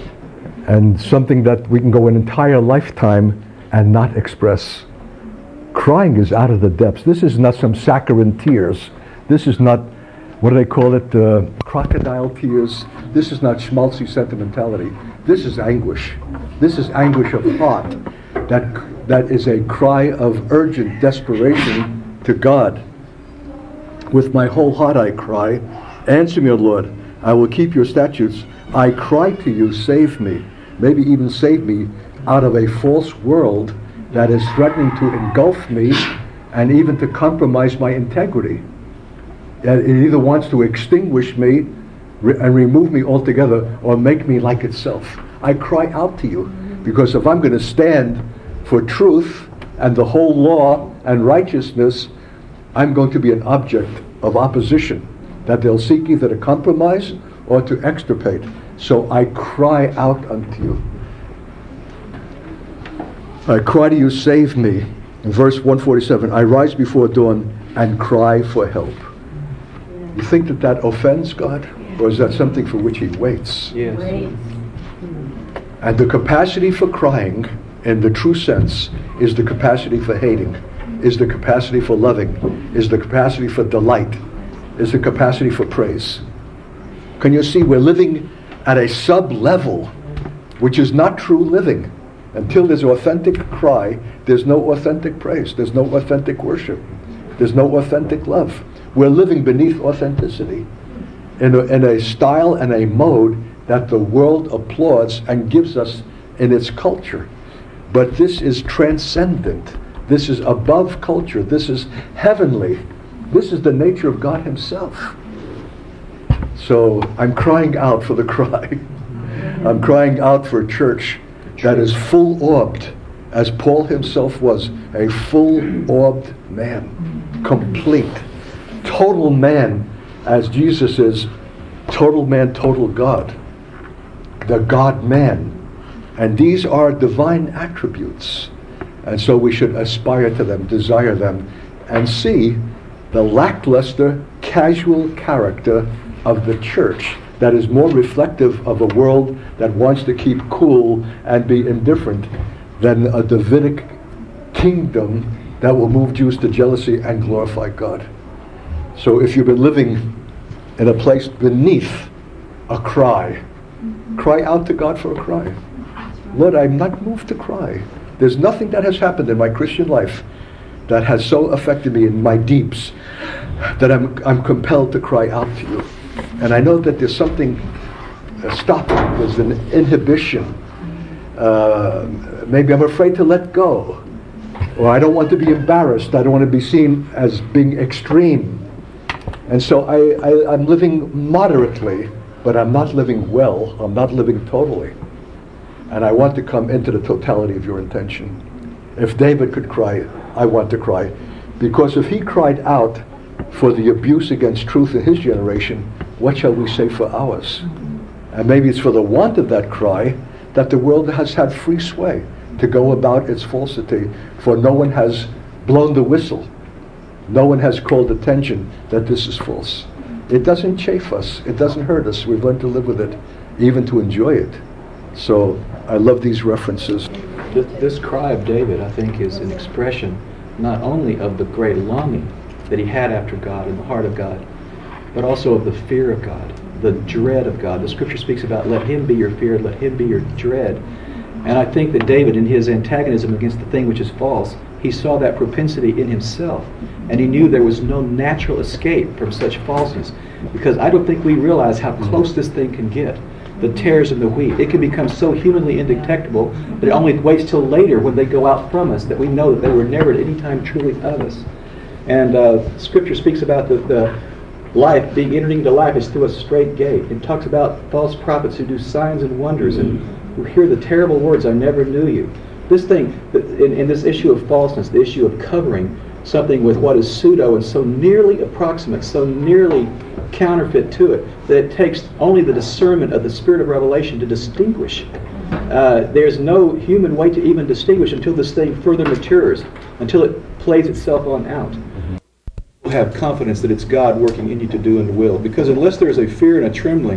and something that we can go an entire lifetime and not express. Crying is out of the depths. This is not some saccharine tears. This is not, what do they call it, uh, crocodile tears. This is not schmaltzy sentimentality. This is anguish. This is anguish of heart. That, that is a cry of urgent desperation to God. With my whole heart I cry, answer me, O Lord, I will keep your statutes. I cry to you, save me. Maybe even save me out of a false world that is threatening to engulf me and even to compromise my integrity. It either wants to extinguish me re- and remove me altogether, or make me like itself. I cry out to you, because if I'm going to stand for truth and the whole law and righteousness, I'm going to be an object of opposition that they'll seek either to compromise or to extirpate. So I cry out unto you. I cry to you, save me. In verse one forty-seven, I rise before dawn and cry for help. You think that that offends God? Or is that something for which he waits? Yes. And the capacity for crying, in the true sense, is the capacity for hating, is the capacity for loving, is the capacity for delight, is the capacity for praise. Can you see, we're living at a sub-level, which is not true living. Until there's authentic cry, there's no authentic praise, there's no authentic worship, there's no authentic love. We're living beneath authenticity in a, in a style and a mode that the world applauds and gives us in its culture. But this is transcendent. This is above culture. This is heavenly. This is the nature of God himself. So I'm crying out for the cry. I'm crying out for a church that is full-orbed, as Paul himself was, a full-orbed man, complete, total man, as Jesus is, total man, total God, the God-man. And these are divine attributes. And so we should aspire to them, desire them, and see the lackluster, casual character of the church that is more reflective of a world that wants to keep cool and be indifferent than a Davidic kingdom that will move Jews to jealousy and glorify God. So if you've been living in a place beneath a cry, cry out to God for a cry. Lord, I'm not moved to cry. There's nothing that has happened in my Christian life that has so affected me in my deeps that I'm, I'm compelled to cry out to you. And I know that there's something uh, stopping. There's an inhibition. Uh, maybe I'm afraid to let go. Or I don't want to be embarrassed. I don't want to be seen as being extreme. And so I, I, I'm living moderately, but I'm not living well. I'm not living totally. And I want to come into the totality of your intention. If David could cry, I want to cry. Because if he cried out for the abuse against truth in his generation, what shall we say for ours? And maybe it's for the want of that cry that the world has had free sway to go about its falsity, for no one has blown the whistle. No one has called attention that this is false. It doesn't chafe us. It doesn't hurt us. We've learned to live with it, even to enjoy it. So I love these references. This, this cry of David, I think, is an expression not only of the great longing that he had after God in the heart of God, but also of the fear of God, the dread of God. The scripture speaks about let him be your fear, let him be your dread. And I think that David, in his antagonism against the thing which is false, he saw that propensity in himself, and he knew there was no natural escape from such falseness, because I don't think we realize how close this thing can get. The tares and the wheat. It can become so humanly indetectable that it only waits till later when they go out from us that we know that they were never at any time truly of us. And uh, Scripture speaks about the, the life, being entered into life is through a straight gate. It talks about false prophets who do signs and wonders and who hear the terrible words, I never knew you. This thing, in, in this issue of falseness, the issue of covering something with what is pseudo and so nearly approximate, so nearly counterfeit to it, that it takes only the discernment of the Spirit of revelation to distinguish. Uh, there's no human way to even distinguish until this thing further matures, until it plays itself on out. Have confidence that it's God working in you to do and will, because unless there is a fear and a trembling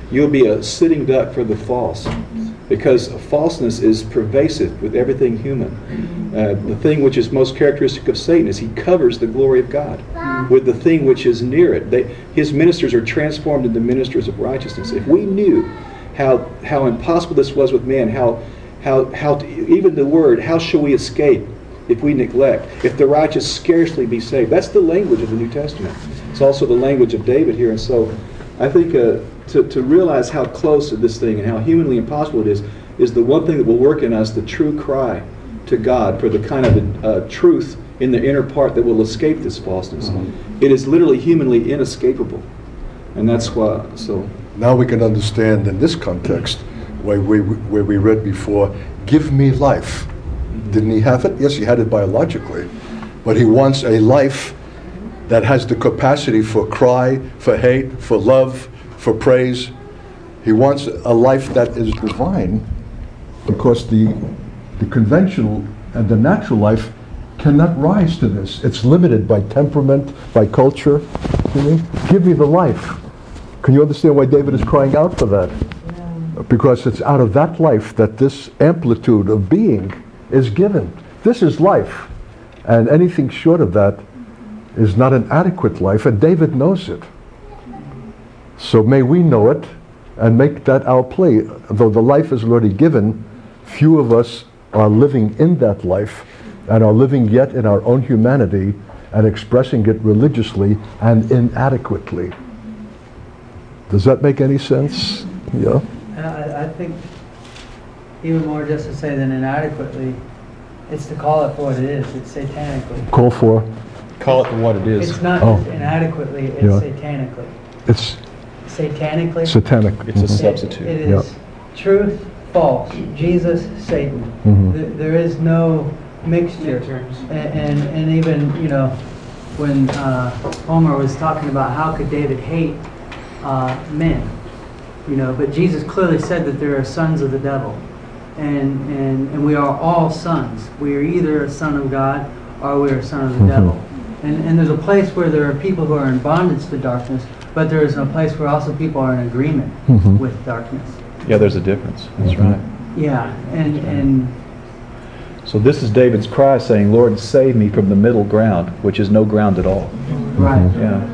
you'll be a sitting duck for the false. Because falseness is pervasive with everything human. Uh, the thing which is most characteristic of Satan is he covers the glory of God with the thing which is near it. They, his ministers are transformed into ministers of righteousness. If we knew how how impossible this was with man, how how how to, even the word, how shall we escape if we neglect? If the righteous scarcely be saved. That's the language of the New Testament. It's also the language of David here. And so I think uh, to, to realize how close to this thing and how humanly impossible it is, is the one thing that will work in us, the true cry to God for the kind of uh, truth in the inner part that will escape this falseness. Mm-hmm. It is literally humanly inescapable. And that's why, so... Now we can understand in this context, where we, where we read before, give me life. Mm-hmm. Didn't he have it? Yes, he had it biologically. But he wants a life that has the capacity for cry, for hate, for love, for praise. He wants a life that is divine, because the the conventional and the natural life cannot rise to this. It's limited by temperament, by culture. Give me the life. Can you understand why David is crying out for that? Yeah. Because it's out of that life that this amplitude of being is given. This is life. And anything short of that is not an adequate life, and David knows it. So may we know it and make that our play. Though the life is already given, few of us are living in that life and are living yet in our own humanity and expressing it religiously and inadequately. Does that make any sense? Yeah? I, I think even more just to say than inadequately, it's to call it for what it is. It's satanically. Call for? Call it for what it is. It's not oh. just inadequately, it's yeah. satanically. It's satanically? Satanic. It's mm-hmm. a substitute. It, it is yeah. truth, false, Jesus, Satan. Mm-hmm. Th- there is no mixture. And, and, and even, you know, when uh, Homer was talking about how could David hate uh, men, you know, but Jesus clearly said that there are sons of the devil. And, and, and we are all sons. We are either a son of God or we are a son of the mm-hmm. devil. And, and there's a place where there are people who are in bondage to darkness, but there is a place where also people are in agreement mm-hmm. with darkness. Yeah, there's a difference. That's mm-hmm. right. Yeah, and, and so this is David's cry saying, Lord, save me from the middle ground, which is no ground at all. Right. Mm-hmm. Yeah.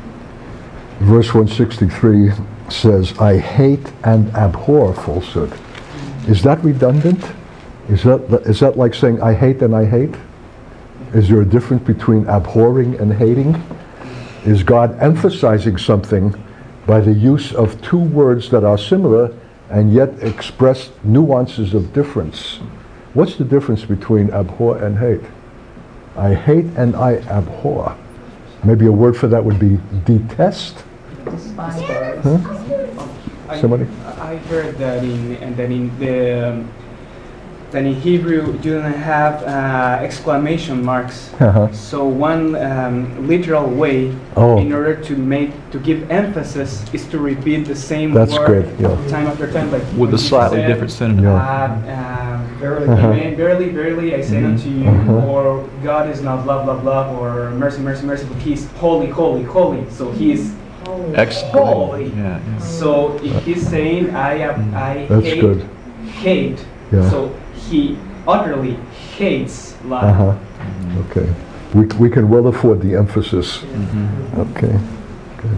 Verse one sixty-three says, I hate and abhor falsehood. Is that redundant? Is that is that like saying I hate and I hate? Is there a difference between abhorring and hating? Is God emphasizing something by the use of two words that are similar and yet express nuances of difference? What's the difference between abhor and hate? I hate and I abhor. Maybe a word for that would be detest. Despise. Huh? Somebody? I heard that in and that in the um, that in Hebrew you don't have uh, exclamation marks. Uh-huh. So one um, literal way oh. in order to make to give emphasis is to repeat the same That's word good, yeah. time after time, like with a slightly said, different synonym. Uh, uh, verily, uh-huh. amen, verily, verily, I say mm-hmm. unto you, uh-huh. or God is not love, love, love, or mercy, mercy, mercy, but He's holy, holy, holy. So He is Excellent. holy. Yeah, yeah. So if He's saying I am, I That's hate, good. hate. Yeah. So He utterly hates love. Uh-huh. Mm-hmm. Okay. We we can well afford the emphasis. Mm-hmm. Okay. Good.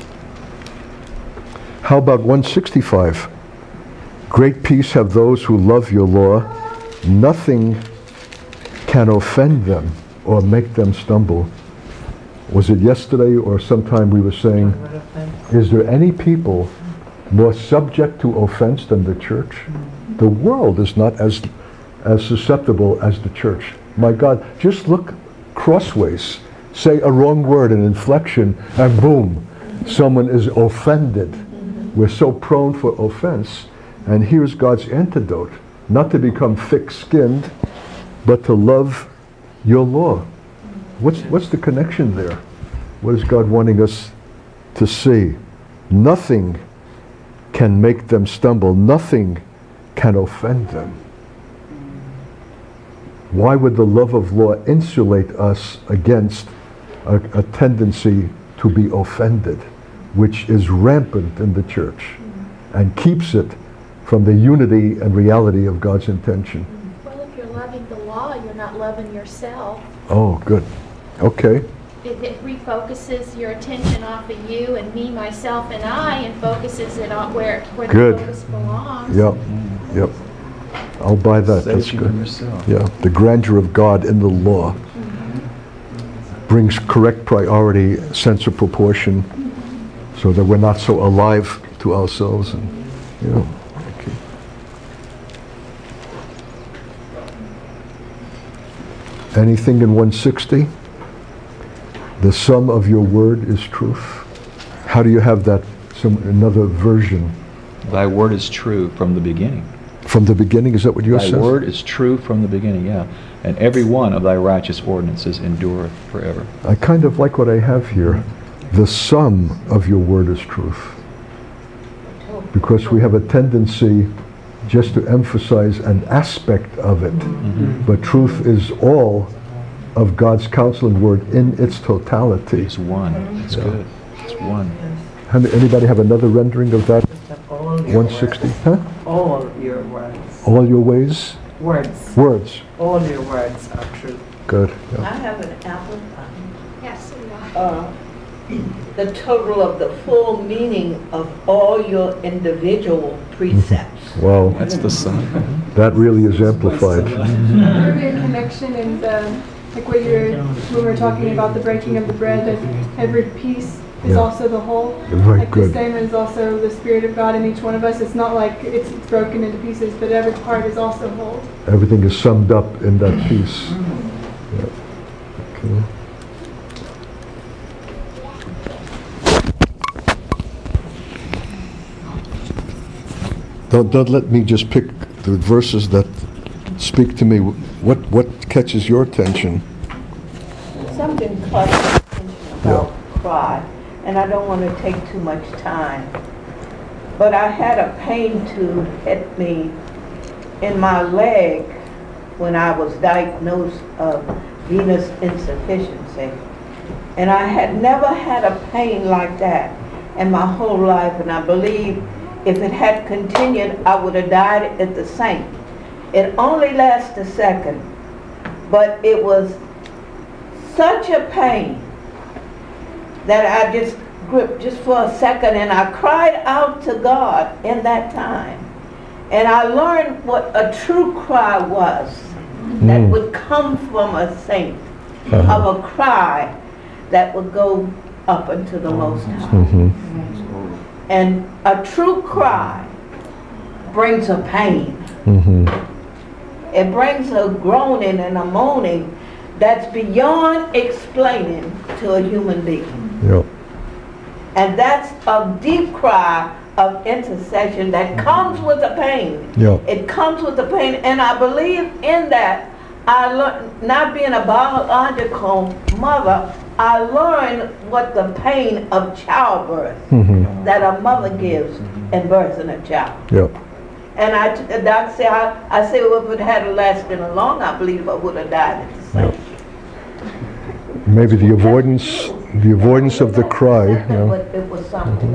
How about one sixty-five? Great peace have those who love your law. Nothing can offend them or make them stumble. Was it yesterday or sometime we were saying, is there any people more subject to offense than the church? The world is not as as susceptible as the church. My God, just look crossways. Say a wrong word, an inflection, and boom, someone is offended. We're so prone for offense. And here's God's antidote. Not to become thick-skinned, but to love your law. What's, what's the connection there? What is God wanting us to see? Nothing can make them stumble. Nothing can offend them. Why would the love of law insulate us against a, a tendency to be offended, which is rampant in the church? and keeps it from the unity and reality of God's intention. Well, if you're loving the law, you're not loving yourself. Oh, good. Okay. It, it refocuses your attention off of you and me, myself, and I, and focuses it on where, where Good. the focus belongs. Yep. Yep. I'll buy that. Saves That's you good. from yourself. Yeah. The grandeur of God in the law brings correct priority, sense of proportion, so that we're not so alive to ourselves. And, you know, okay. Anything in one sixty? The sum of your word is truth. How do you have that? Some another version. Thy word is true from the beginning. From the beginning, is that what yours Thy says? word is true from the beginning, yeah. And every one of thy righteous ordinances endureth forever. I kind of like what I have here. The sum of your word is truth. Because we have a tendency just to emphasize an aspect of it. Mm-hmm. But truth is all of God's counsel and word in its totality. It's one. It's Yeah. good. It's one. Have- Anybody have another rendering of that? All your one sixty? Huh? words. All your words. All your ways? Words. Words. All your words are true. Good. I Yeah. have an apple. Yes, Uh, the total of the full meaning of all your individual precepts. Wow. That's the sum. That really is amplified. There be a connection in the, like what you're, when we're talking about the breaking of the bread, that every piece is Yeah. also the whole. Very Like good. the same is also the Spirit of God in each one of us. It's not like it's, it's broken into pieces, but every part is also whole. Everything is summed up in that piece. Yeah. Okay. Don't, don't let me just pick the verses that speak to me. What, what catches your attention? Something caught my attention about pride, and I don't want to take too much time. But I had a pain to hit me in my leg when I was diagnosed of venous insufficiency. And I had never had a pain like that in my whole life, and I believe if it had continued, I would have died at the same. It only lasted a second, but it was such a pain that I just gripped just for a second, and I cried out to God in that time. And I learned what a true cry was, that Mm. would come from a saint, Uh-huh. of a cry that would go up into the Most High. Mm-hmm. And a true cry brings a pain. Mm-hmm. It brings a groaning and a moaning that's beyond explaining to a human being. Yep. And that's a deep cry of intercession that comes with the pain. Yep. It comes with the pain, and I believe in that. I learned, not being a biological mother, I learned what the pain of childbirth Mm-hmm. that a mother gives in birthing a child. Yep. And I, the doctor said, I, I said, well, if it had lasted long, I believe I would have died at the same. Maybe the avoidance, the avoidance of the cry. Yeah. But it was something.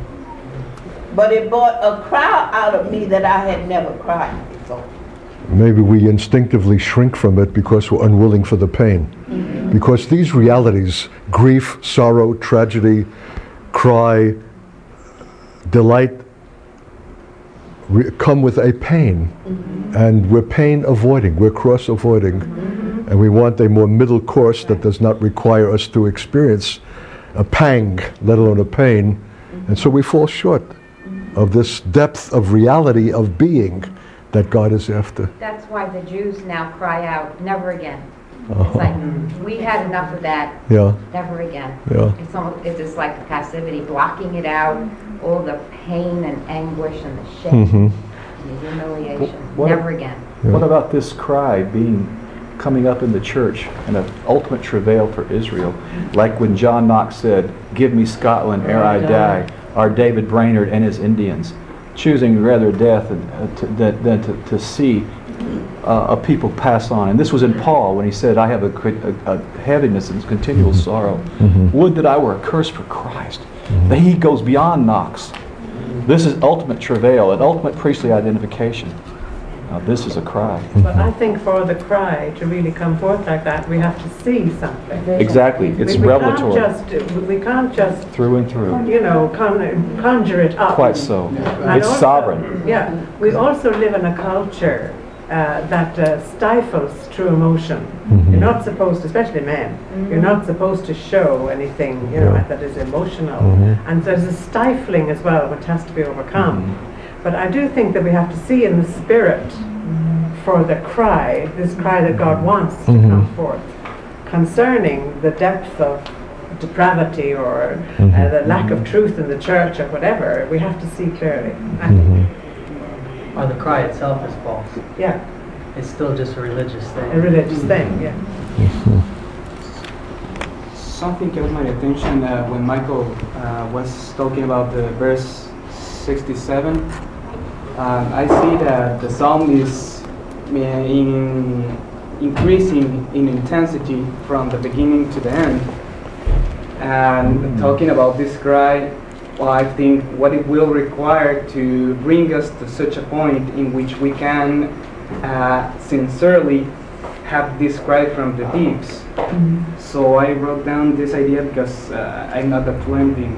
But it brought a cry out of me that I had never cried before. Maybe we instinctively shrink from it because we're unwilling for the pain. Mm-hmm. Because these realities, grief, sorrow, tragedy, cry, delight, re- come with a pain. Mm-hmm. And we're pain avoiding, we're cross avoiding. Mm-hmm. And we want a more middle course that does not require us to experience a pang, let alone a pain. Mm-hmm. And so we fall short of this depth of reality of being that God is after. That's why the Jews now cry out, never again. Uh-huh. It's like, we had enough of that, Yeah, never again. yeah. It's almost, it's just like passivity, blocking it out, all the pain and anguish and the shame Mm-hmm. and the humiliation, What- never again. Yeah. What about this cry being coming up in the church and an ultimate travail for Israel? Like when John Knox said, "Give me Scotland ere I die," or David Brainerd and his Indians, choosing rather death than, uh, to, than, than to, to see uh, a people pass on. And this was in Paul when he said, "I have a, a, a heaviness and continual Mm-hmm. sorrow. Mm-hmm. Would that I were accursed for Christ." Mm-hmm. Then he goes beyond Knox This is ultimate travail and ultimate priestly identification. Now this is a cry. But I think for the cry to really come forth like that, we have to see something. Exactly. It's we, we revelatory. Can't just, we can't just, through and through. you know, con conjure it up. Quite so. And It's also, sovereign. Yeah. We also live in a culture uh, that uh, stifles true emotion. Mm-hmm. You're not supposed to, especially men, mm-hmm. you're not supposed to show anything, you know, yeah. that is emotional. Mm-hmm. And there's a stifling as well, which has to be overcome. Mm-hmm. But I do think that we have to see in the spirit for the cry, this cry that God wants to mm-hmm. come forth, concerning the depth of depravity or mm-hmm. uh, the lack of truth in the church or whatever. We have to see clearly. Mm-hmm. Or the cry itself is false. Yeah. It's still just a religious thing. A religious mm-hmm. thing, yeah. Mm-hmm. Something caught my attention uh, when Michael uh, was talking about the verse sixty-seven. Um, I see that the psalm is in increasing in intensity from the beginning to the end. And mm-hmm. talking about this cry, well, I think what it will require to bring us to such a point in which we can uh, sincerely have this cry from the deeps. Mm-hmm. So I wrote down this idea because uh, I'm not that fluent in,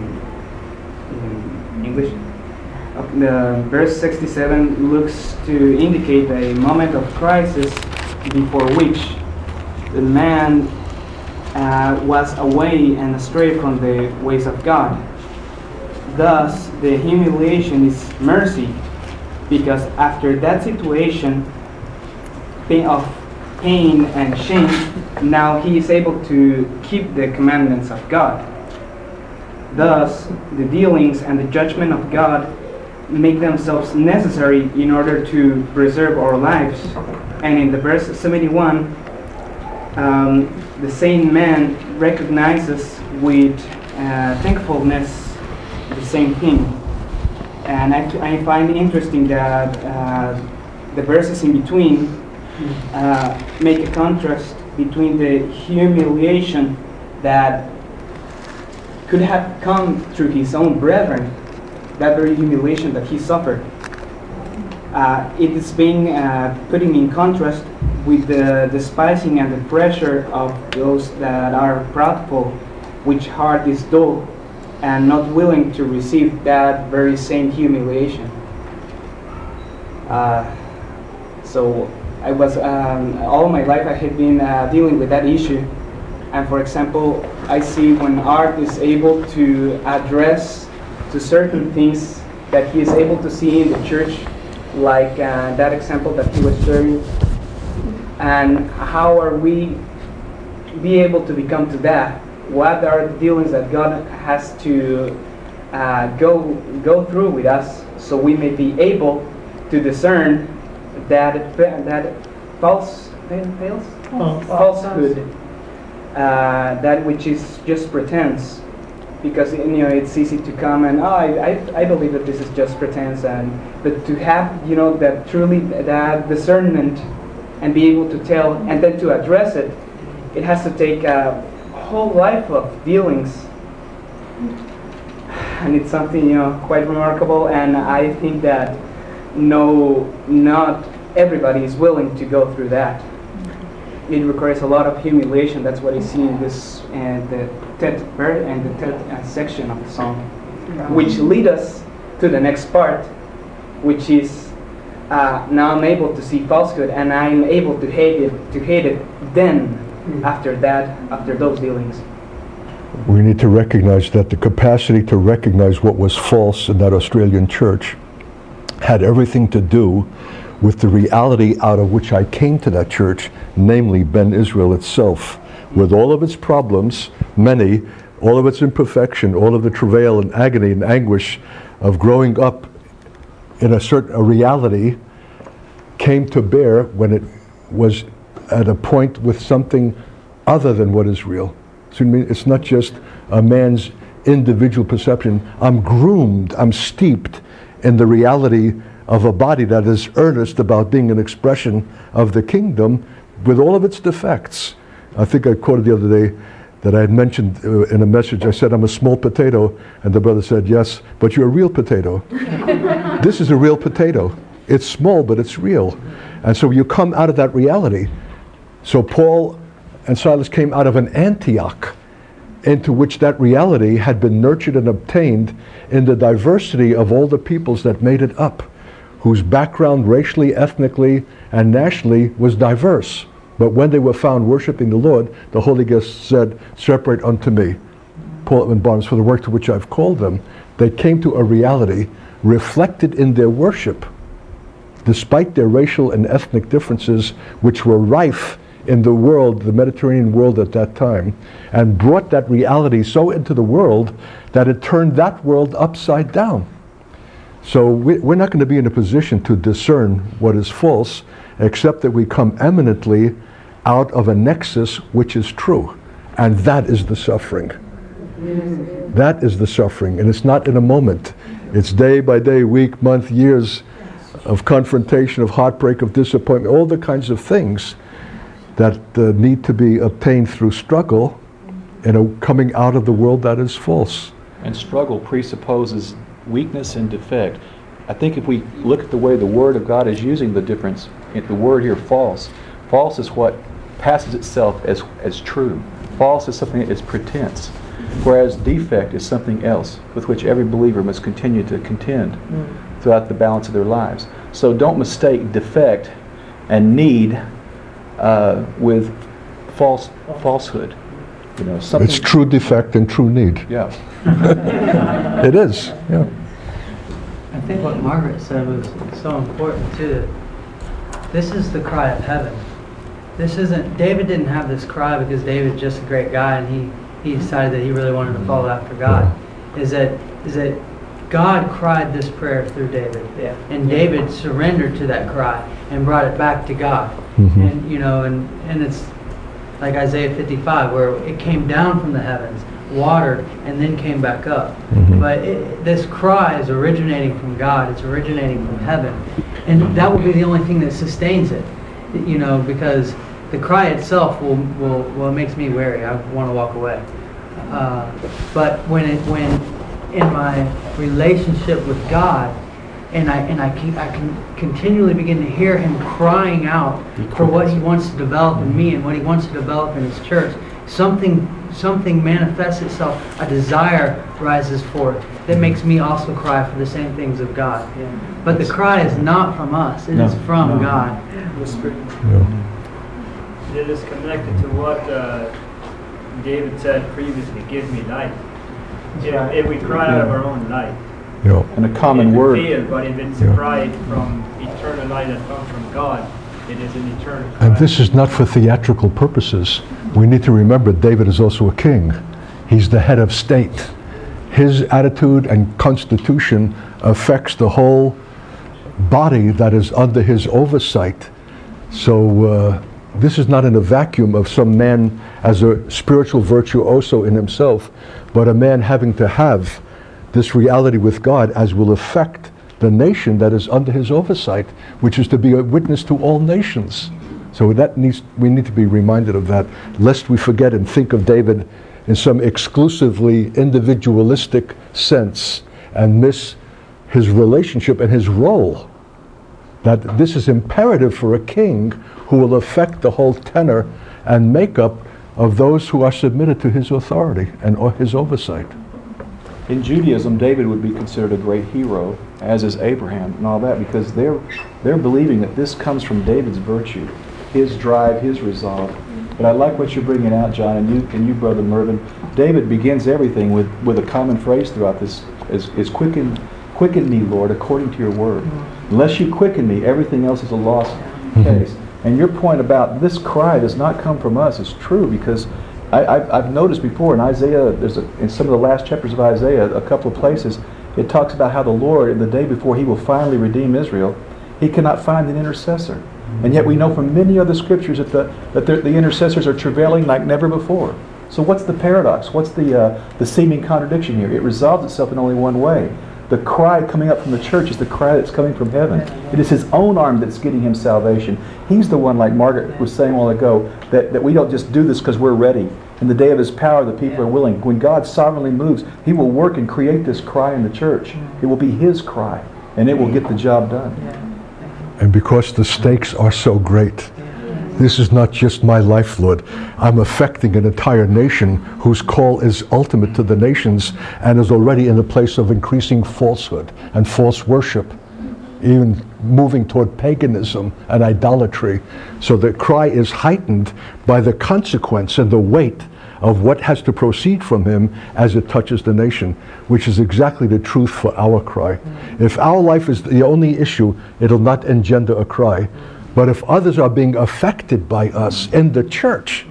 in English. The verse sixty-seven looks to indicate a moment of crisis before which the man uh, was away and astray from the ways of God. Thus, the humiliation is mercy, because after that situation pain of pain and shame, now he is able to keep the commandments of God. Thus, the dealings and the judgment of God make themselves necessary in order to preserve our lives. And in the verse seventy-one, um, the same man recognizes with uh, thankfulness the same thing. And I, I find it interesting that uh, the verses in between uh, make a contrast between the humiliation that could have come through his own brethren, that very humiliation that he suffered. Uh, it is being uh, putting in contrast with the despising and the pressure of those that are proudful, which heart is dull and not willing to receive that very same humiliation. Uh, so I was um, all my life I had been uh, dealing with that issue. And for example, I see when art is able to address to certain things that he is able to see in the church, like uh, that example that he was sharing. And how are we be able to become to that? What are the dealings that God has to uh, go go through with us, so we may be able to discern that that false fails oh, falsehood, uh, that which is just pretense. Because you know it's easy to come and oh, I, I I believe that this is just pretense, and but to have you know that truly that discernment and be able to tell and then to address it, it has to take a whole life of dealings, and it's something you know quite remarkable. And I think that no, not everybody is willing to go through that. It requires a lot of humiliation. That's what I see in this and the tenth verse and the tenth uh, section of the song, which lead us to the next part, which is uh, now I'm able to see falsehood and I'm able to hate it. To hate it. Then, mm. after that, after those dealings, we need to recognize that the capacity to recognize what was false in that Australian church had everything to do with the reality out of which I came to that church, namely Ben Israel itself, with all of its problems, many, all of its imperfection, all of the travail and agony and anguish of growing up in a certain a reality, came to bear when it was at a point with something other than what is real. So I mean, it's not just a man's individual perception. I'm groomed, I'm steeped in the reality of a body that is earnest about being an expression of the kingdom with all of its defects. I think I quoted the other day that I had mentioned uh, in a message. I said, I'm a small potato, and the brother said, yes, but you're a real potato. This is a real potato. It's small, but it's real. And so you come out of that reality. So Paul and Silas came out of an Antioch into which that reality had been nurtured and obtained in the diversity of all the peoples that made it up, whose background racially, ethnically, and nationally was diverse. But when they were found worshiping the Lord, the Holy Ghost said, separate unto me, Paul and Barnabas, for the work to which I've called them. They came to a reality reflected in their worship, despite their racial and ethnic differences, which were rife in the world, the Mediterranean world at that time, and brought that reality so into the world that it turned that world upside down. So we, we're not going to be in a position to discern what is false, except that we come eminently out of a nexus which is true. And that is the suffering. That is the suffering. And it's not in a moment. It's day by day, week, month, years of confrontation, of heartbreak, of disappointment, all the kinds of things that uh, need to be obtained through struggle and a coming out of the world that is false. And struggle presupposes weakness and defect. I think if we look at the way the Word of God is using the difference, in the word here, false, false is what passes itself as, as true. False is something that is pretense, whereas defect is something else with which every believer must continue to contend mm. throughout the balance of their lives. So don't mistake defect and need Uh, with false falsehood. You know, something. It's true defect and true need. Yeah. It is. Yeah. I think what Margaret said was so important too. That this is the cry of heaven. This isn't. David didn't have this cry because David's just a great guy and he he decided that he really wanted to follow after God. Is that is that God cried this prayer through David, yeah. and yeah. David surrendered to that cry and brought it back to God. Mm-hmm. And you know, and, and it's like Isaiah fifty-five, where it came down from the heavens, watered, and then came back up. Mm-hmm. But it, this cry is originating from God. It's originating from heaven, and that will be the only thing that sustains it. You know, because the cry itself will will well, it makes me wary. I want to walk away. Uh, but when it when in my relationship with God, and I and I can, I can continually begin to hear Him crying out for what He wants to develop in me and what He wants to develop in His church. Something something manifests itself. A desire rises forth that makes me also cry for the same things of God. Yeah. But the cry is not from us; it no. is from no. God. Yeah. It is connected to what uh, David said previously. Give me light. If, if we cry out of our own light, yeah. and a common it word, feel, but if it's yeah. a cry from eternal light that comes from God, it is an eternal cry. And this is not for theatrical purposes. We need to remember David is also a king. He's the head of state. His attitude and constitution affects the whole body that is under his oversight. So uh, this is not in a vacuum of some man as a spiritual virtuoso in himself, but a man having to have this reality with God as will affect the nation that is under his oversight, which is to be a witness to all nations. So that needs, we need to be reminded of that, lest we forget and think of David in some exclusively individualistic sense and miss his relationship and his role. That this is imperative for a king who will affect the whole tenor and makeup of those who are submitted to his authority and his oversight. In Judaism, David would be considered a great hero, as is Abraham and all that, because they're they're believing that this comes from David's virtue, his drive, his resolve. But I like what you're bringing out, John, and you and you, Brother Mervyn. David begins everything with, with a common phrase throughout this: is, is quicken, quicken me, Lord, according to your word. Unless you quicken me, everything else is a lost case. And your point about this cry does not come from us is true, because I, I've, I've noticed before in Isaiah, there's a, in some of the last chapters of Isaiah, a couple of places, it talks about how the Lord, in the day before He will finally redeem Israel, He cannot find an intercessor. And yet we know from many other scriptures that the that the, the intercessors are travailing like never before. So what's the paradox? What's the uh, the seeming contradiction here? It resolves itself in only one way. The cry coming up from the church is the cry that's coming from heaven. It is His own arm that's getting Him salvation. He's the one, like Margaret was saying a while ago, that, that we don't just do this because we're ready. In the day of His power, the people are willing. When God sovereignly moves, He will work and create this cry in the church. It will be His cry, and it will get the job done. And because the stakes are so great, this is not just my life, Lord. I'm affecting an entire nation whose call is ultimate to the nations and is already in a place of increasing falsehood and false worship, even moving toward paganism and idolatry. So the cry is heightened by the consequence and the weight of what has to proceed from Him as it touches the nation, which is exactly the truth for our cry. If our life is the only issue, it'll not engender a cry. But if others are being affected by us in the church,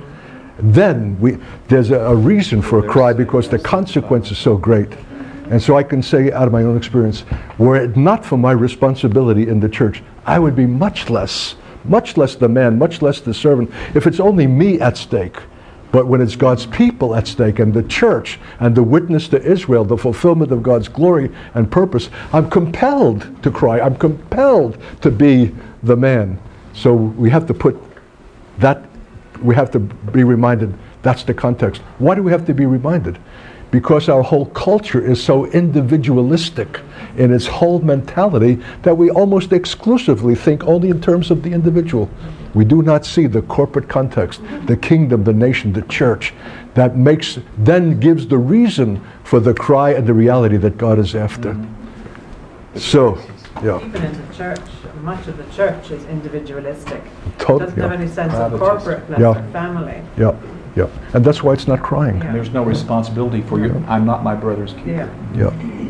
then we, there's a, a reason for a cry, because the consequence is so great. And so I can say out of my own experience, were it not for my responsibility in the church, I would be much less, much less the man, much less the servant, if it's only me at stake. But when it's God's people at stake and the church and the witness to Israel, the fulfillment of God's glory and purpose, I'm compelled to cry. I'm compelled to be the man. So we have to put that, we have to be reminded that's the context. Why do we have to be reminded? Because our whole culture is so individualistic in its whole mentality that we almost exclusively think only in terms of the individual. We do not see the corporate context, the kingdom, the nation, the church, that makes, then gives the reason for the cry and the reality that God is after. Mm-hmm. So, yeah. Even in the church, much of the church is individualistic. Totally. Doesn't Yeah. have any sense Uh, of corporateness Yeah. or family. Yeah, yeah. And that's why it's not crying. Yeah. There's no responsibility for you. I'm not my brother's keeper. Yeah. Yeah.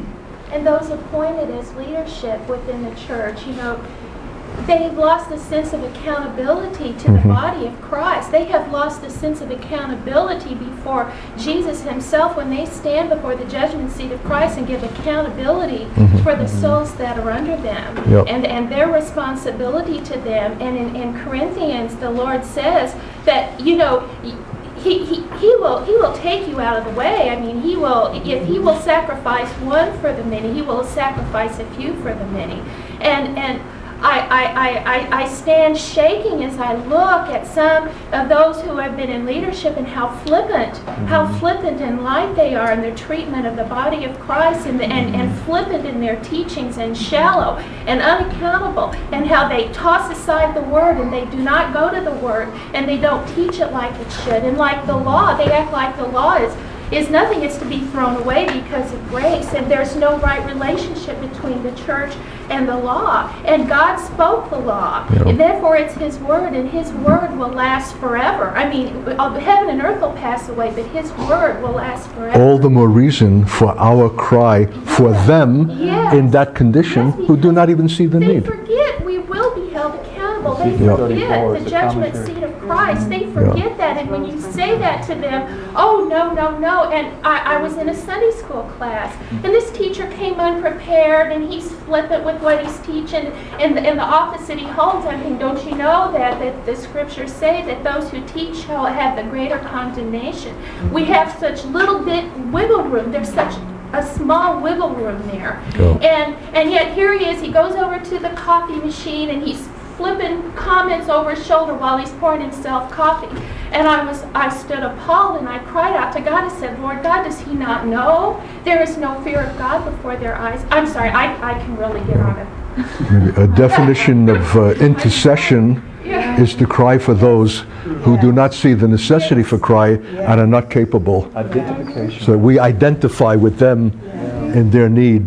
And those appointed as leadership within the church, you know, they've lost the sense of accountability to Mhm. the body of Christ. They have lost the sense of accountability before Jesus Himself when they stand before the judgment seat of Christ and give accountability Mhm. for the souls that are under them Yep. and, and their responsibility to them. And in, in Corinthians, the Lord says that, you know, He, he, he will he will take you out of the way. I mean, he will if he will sacrifice one for the many, he will sacrifice a few for the many. And and I, I, I, I stand shaking as I look at some of those who have been in leadership and how flippant, mm-hmm. how flippant and light they are in their treatment of the body of Christ, and, the, and, and flippant in their teachings and shallow and unaccountable, and how they toss aside the Word and they do not go to the Word and they don't teach it like it should. And like the law, they act like the law is is nothing, is to be thrown away because of grace, and there's no right relationship between the church and the law. And God spoke the law, yeah. and therefore it's His Word, and His Word will last forever. I mean, heaven and earth will pass away, but His Word will last forever. All the more reason for our cry for yes. them yes. in that condition yes, who do not even see the they need. They forget we will be held accountable. They yeah. forget the judgment seat of Christ. They forget yeah. that, and when you say that to them, oh, no, no, no. And I, I was in a Sunday school class, and this teacher came unprepared, and he's flippant with what he's teaching, and the, and the office that he holds. I mean, don't you know that, that the scriptures say that those who teach shall have the greater condemnation? We have such little bit wiggle room. There's such a small wiggle room there. Oh. And and yet here he is, he goes over to the coffee machine, and he's flipping comments over his shoulder while he's pouring himself coffee. And I was, I stood appalled, and I cried out to God. I said, Lord God, does he not know? There is no fear of God before their eyes. I'm sorry, I, I can really get on it. A definition of uh, intercession yeah. is to cry for those who do not see the necessity for cry yeah. and are not capable. Identification. So we identify with them yeah. in their need,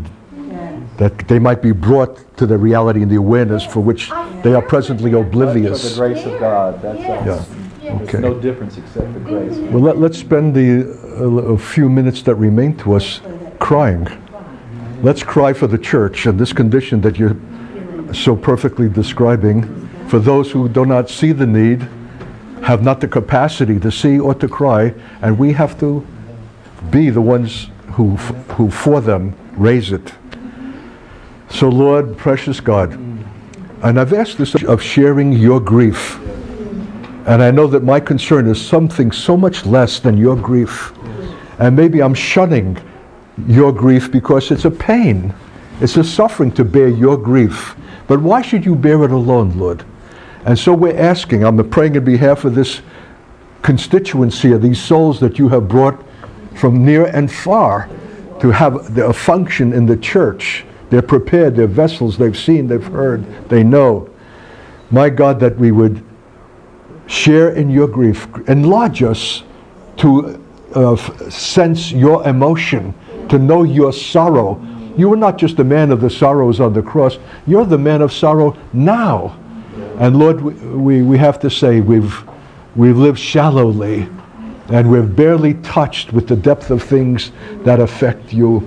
that they might be brought to the reality and the awareness for which they are presently oblivious. That's for the grace of God. That's yes. us. Yeah. There's Okay. no difference except the grace. Well, let, let's spend the uh, a few minutes that remain to us crying. Let's cry for the church and this condition that you're so perfectly describing, for those who do not see the need, have not the capacity to see or to cry, and we have to be the ones who, who for them raise it. So Lord, precious God, and I've asked this of sharing your grief, and I know that my concern is something so much less than your grief, and maybe I'm shunning your grief because it's a pain, it's a suffering to bear your grief, but why should you bear it alone, Lord? And so we're asking, I'm praying on behalf of this constituency of these souls that you have brought from near and far to have a function in the church. They're prepared, they're vessels, they've seen, they've heard, they know. My God, that we would share in your grief. Enlarge us to uh, f- sense your emotion, to know your sorrow. You were not just the man of the sorrows on the cross, you're the man of sorrow now. And Lord, we, we, we have to say we've, we've lived shallowly, and we've barely touched with the depth of things that affect you.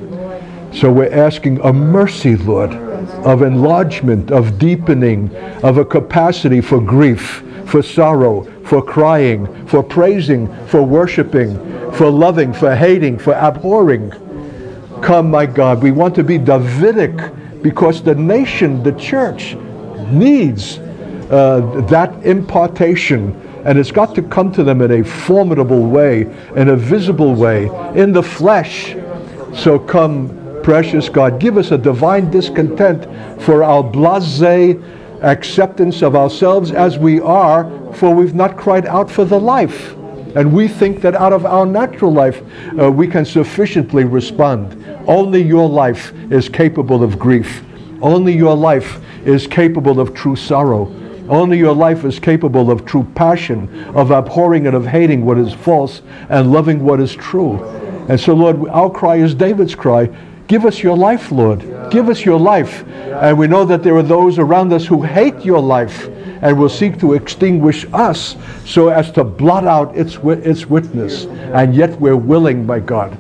So we're asking a mercy, Lord, of enlargement, of deepening, of a capacity for grief, for sorrow, for crying, for praising, for worshiping, for loving, for hating, for abhorring. Come, my God, we want to be Davidic because the nation, the church, needs uh, that impartation. And it's got to come to them in a formidable way, in a visible way, in the flesh. So come, precious God, give us a divine discontent for our blasé acceptance of ourselves as we are, for we've not cried out for the life. And we think that out of our natural life uh, we can sufficiently respond. Only your life is capable of grief. Only your life is capable of true sorrow. Only your life is capable of true passion, of abhorring and of hating what is false and loving what is true. And so, Lord, our cry is David's cry. Give us your life, Lord. Give us your life. And we know that there are those around us who hate your life and will seek to extinguish us so as to blot out its, its witness. And yet we're willing, my God.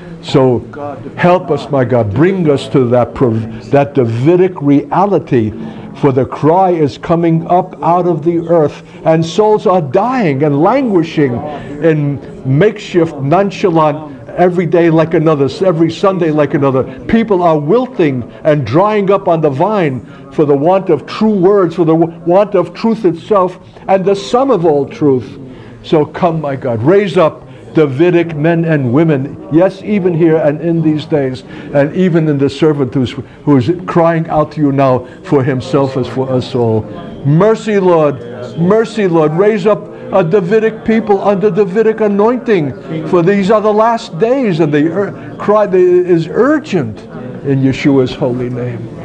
So help us, my God. Bring us to that, that Davidic reality. For the cry is coming up out of the earth, and souls are dying and languishing in makeshift, nonchalant, every day like another, every Sunday like another. People are wilting and drying up on the vine for the want of true words, for the want of truth itself, and the sum of all truth. So come, my God, raise up Davidic men and women, yes, even here and in these days, and even in the servant who's, who's crying out to you now for himself as for us all. Mercy, Lord, mercy, Lord, raise up a Davidic people under Davidic anointing, for these are the last days, and the ur- cry is urgent in Yeshua's holy name.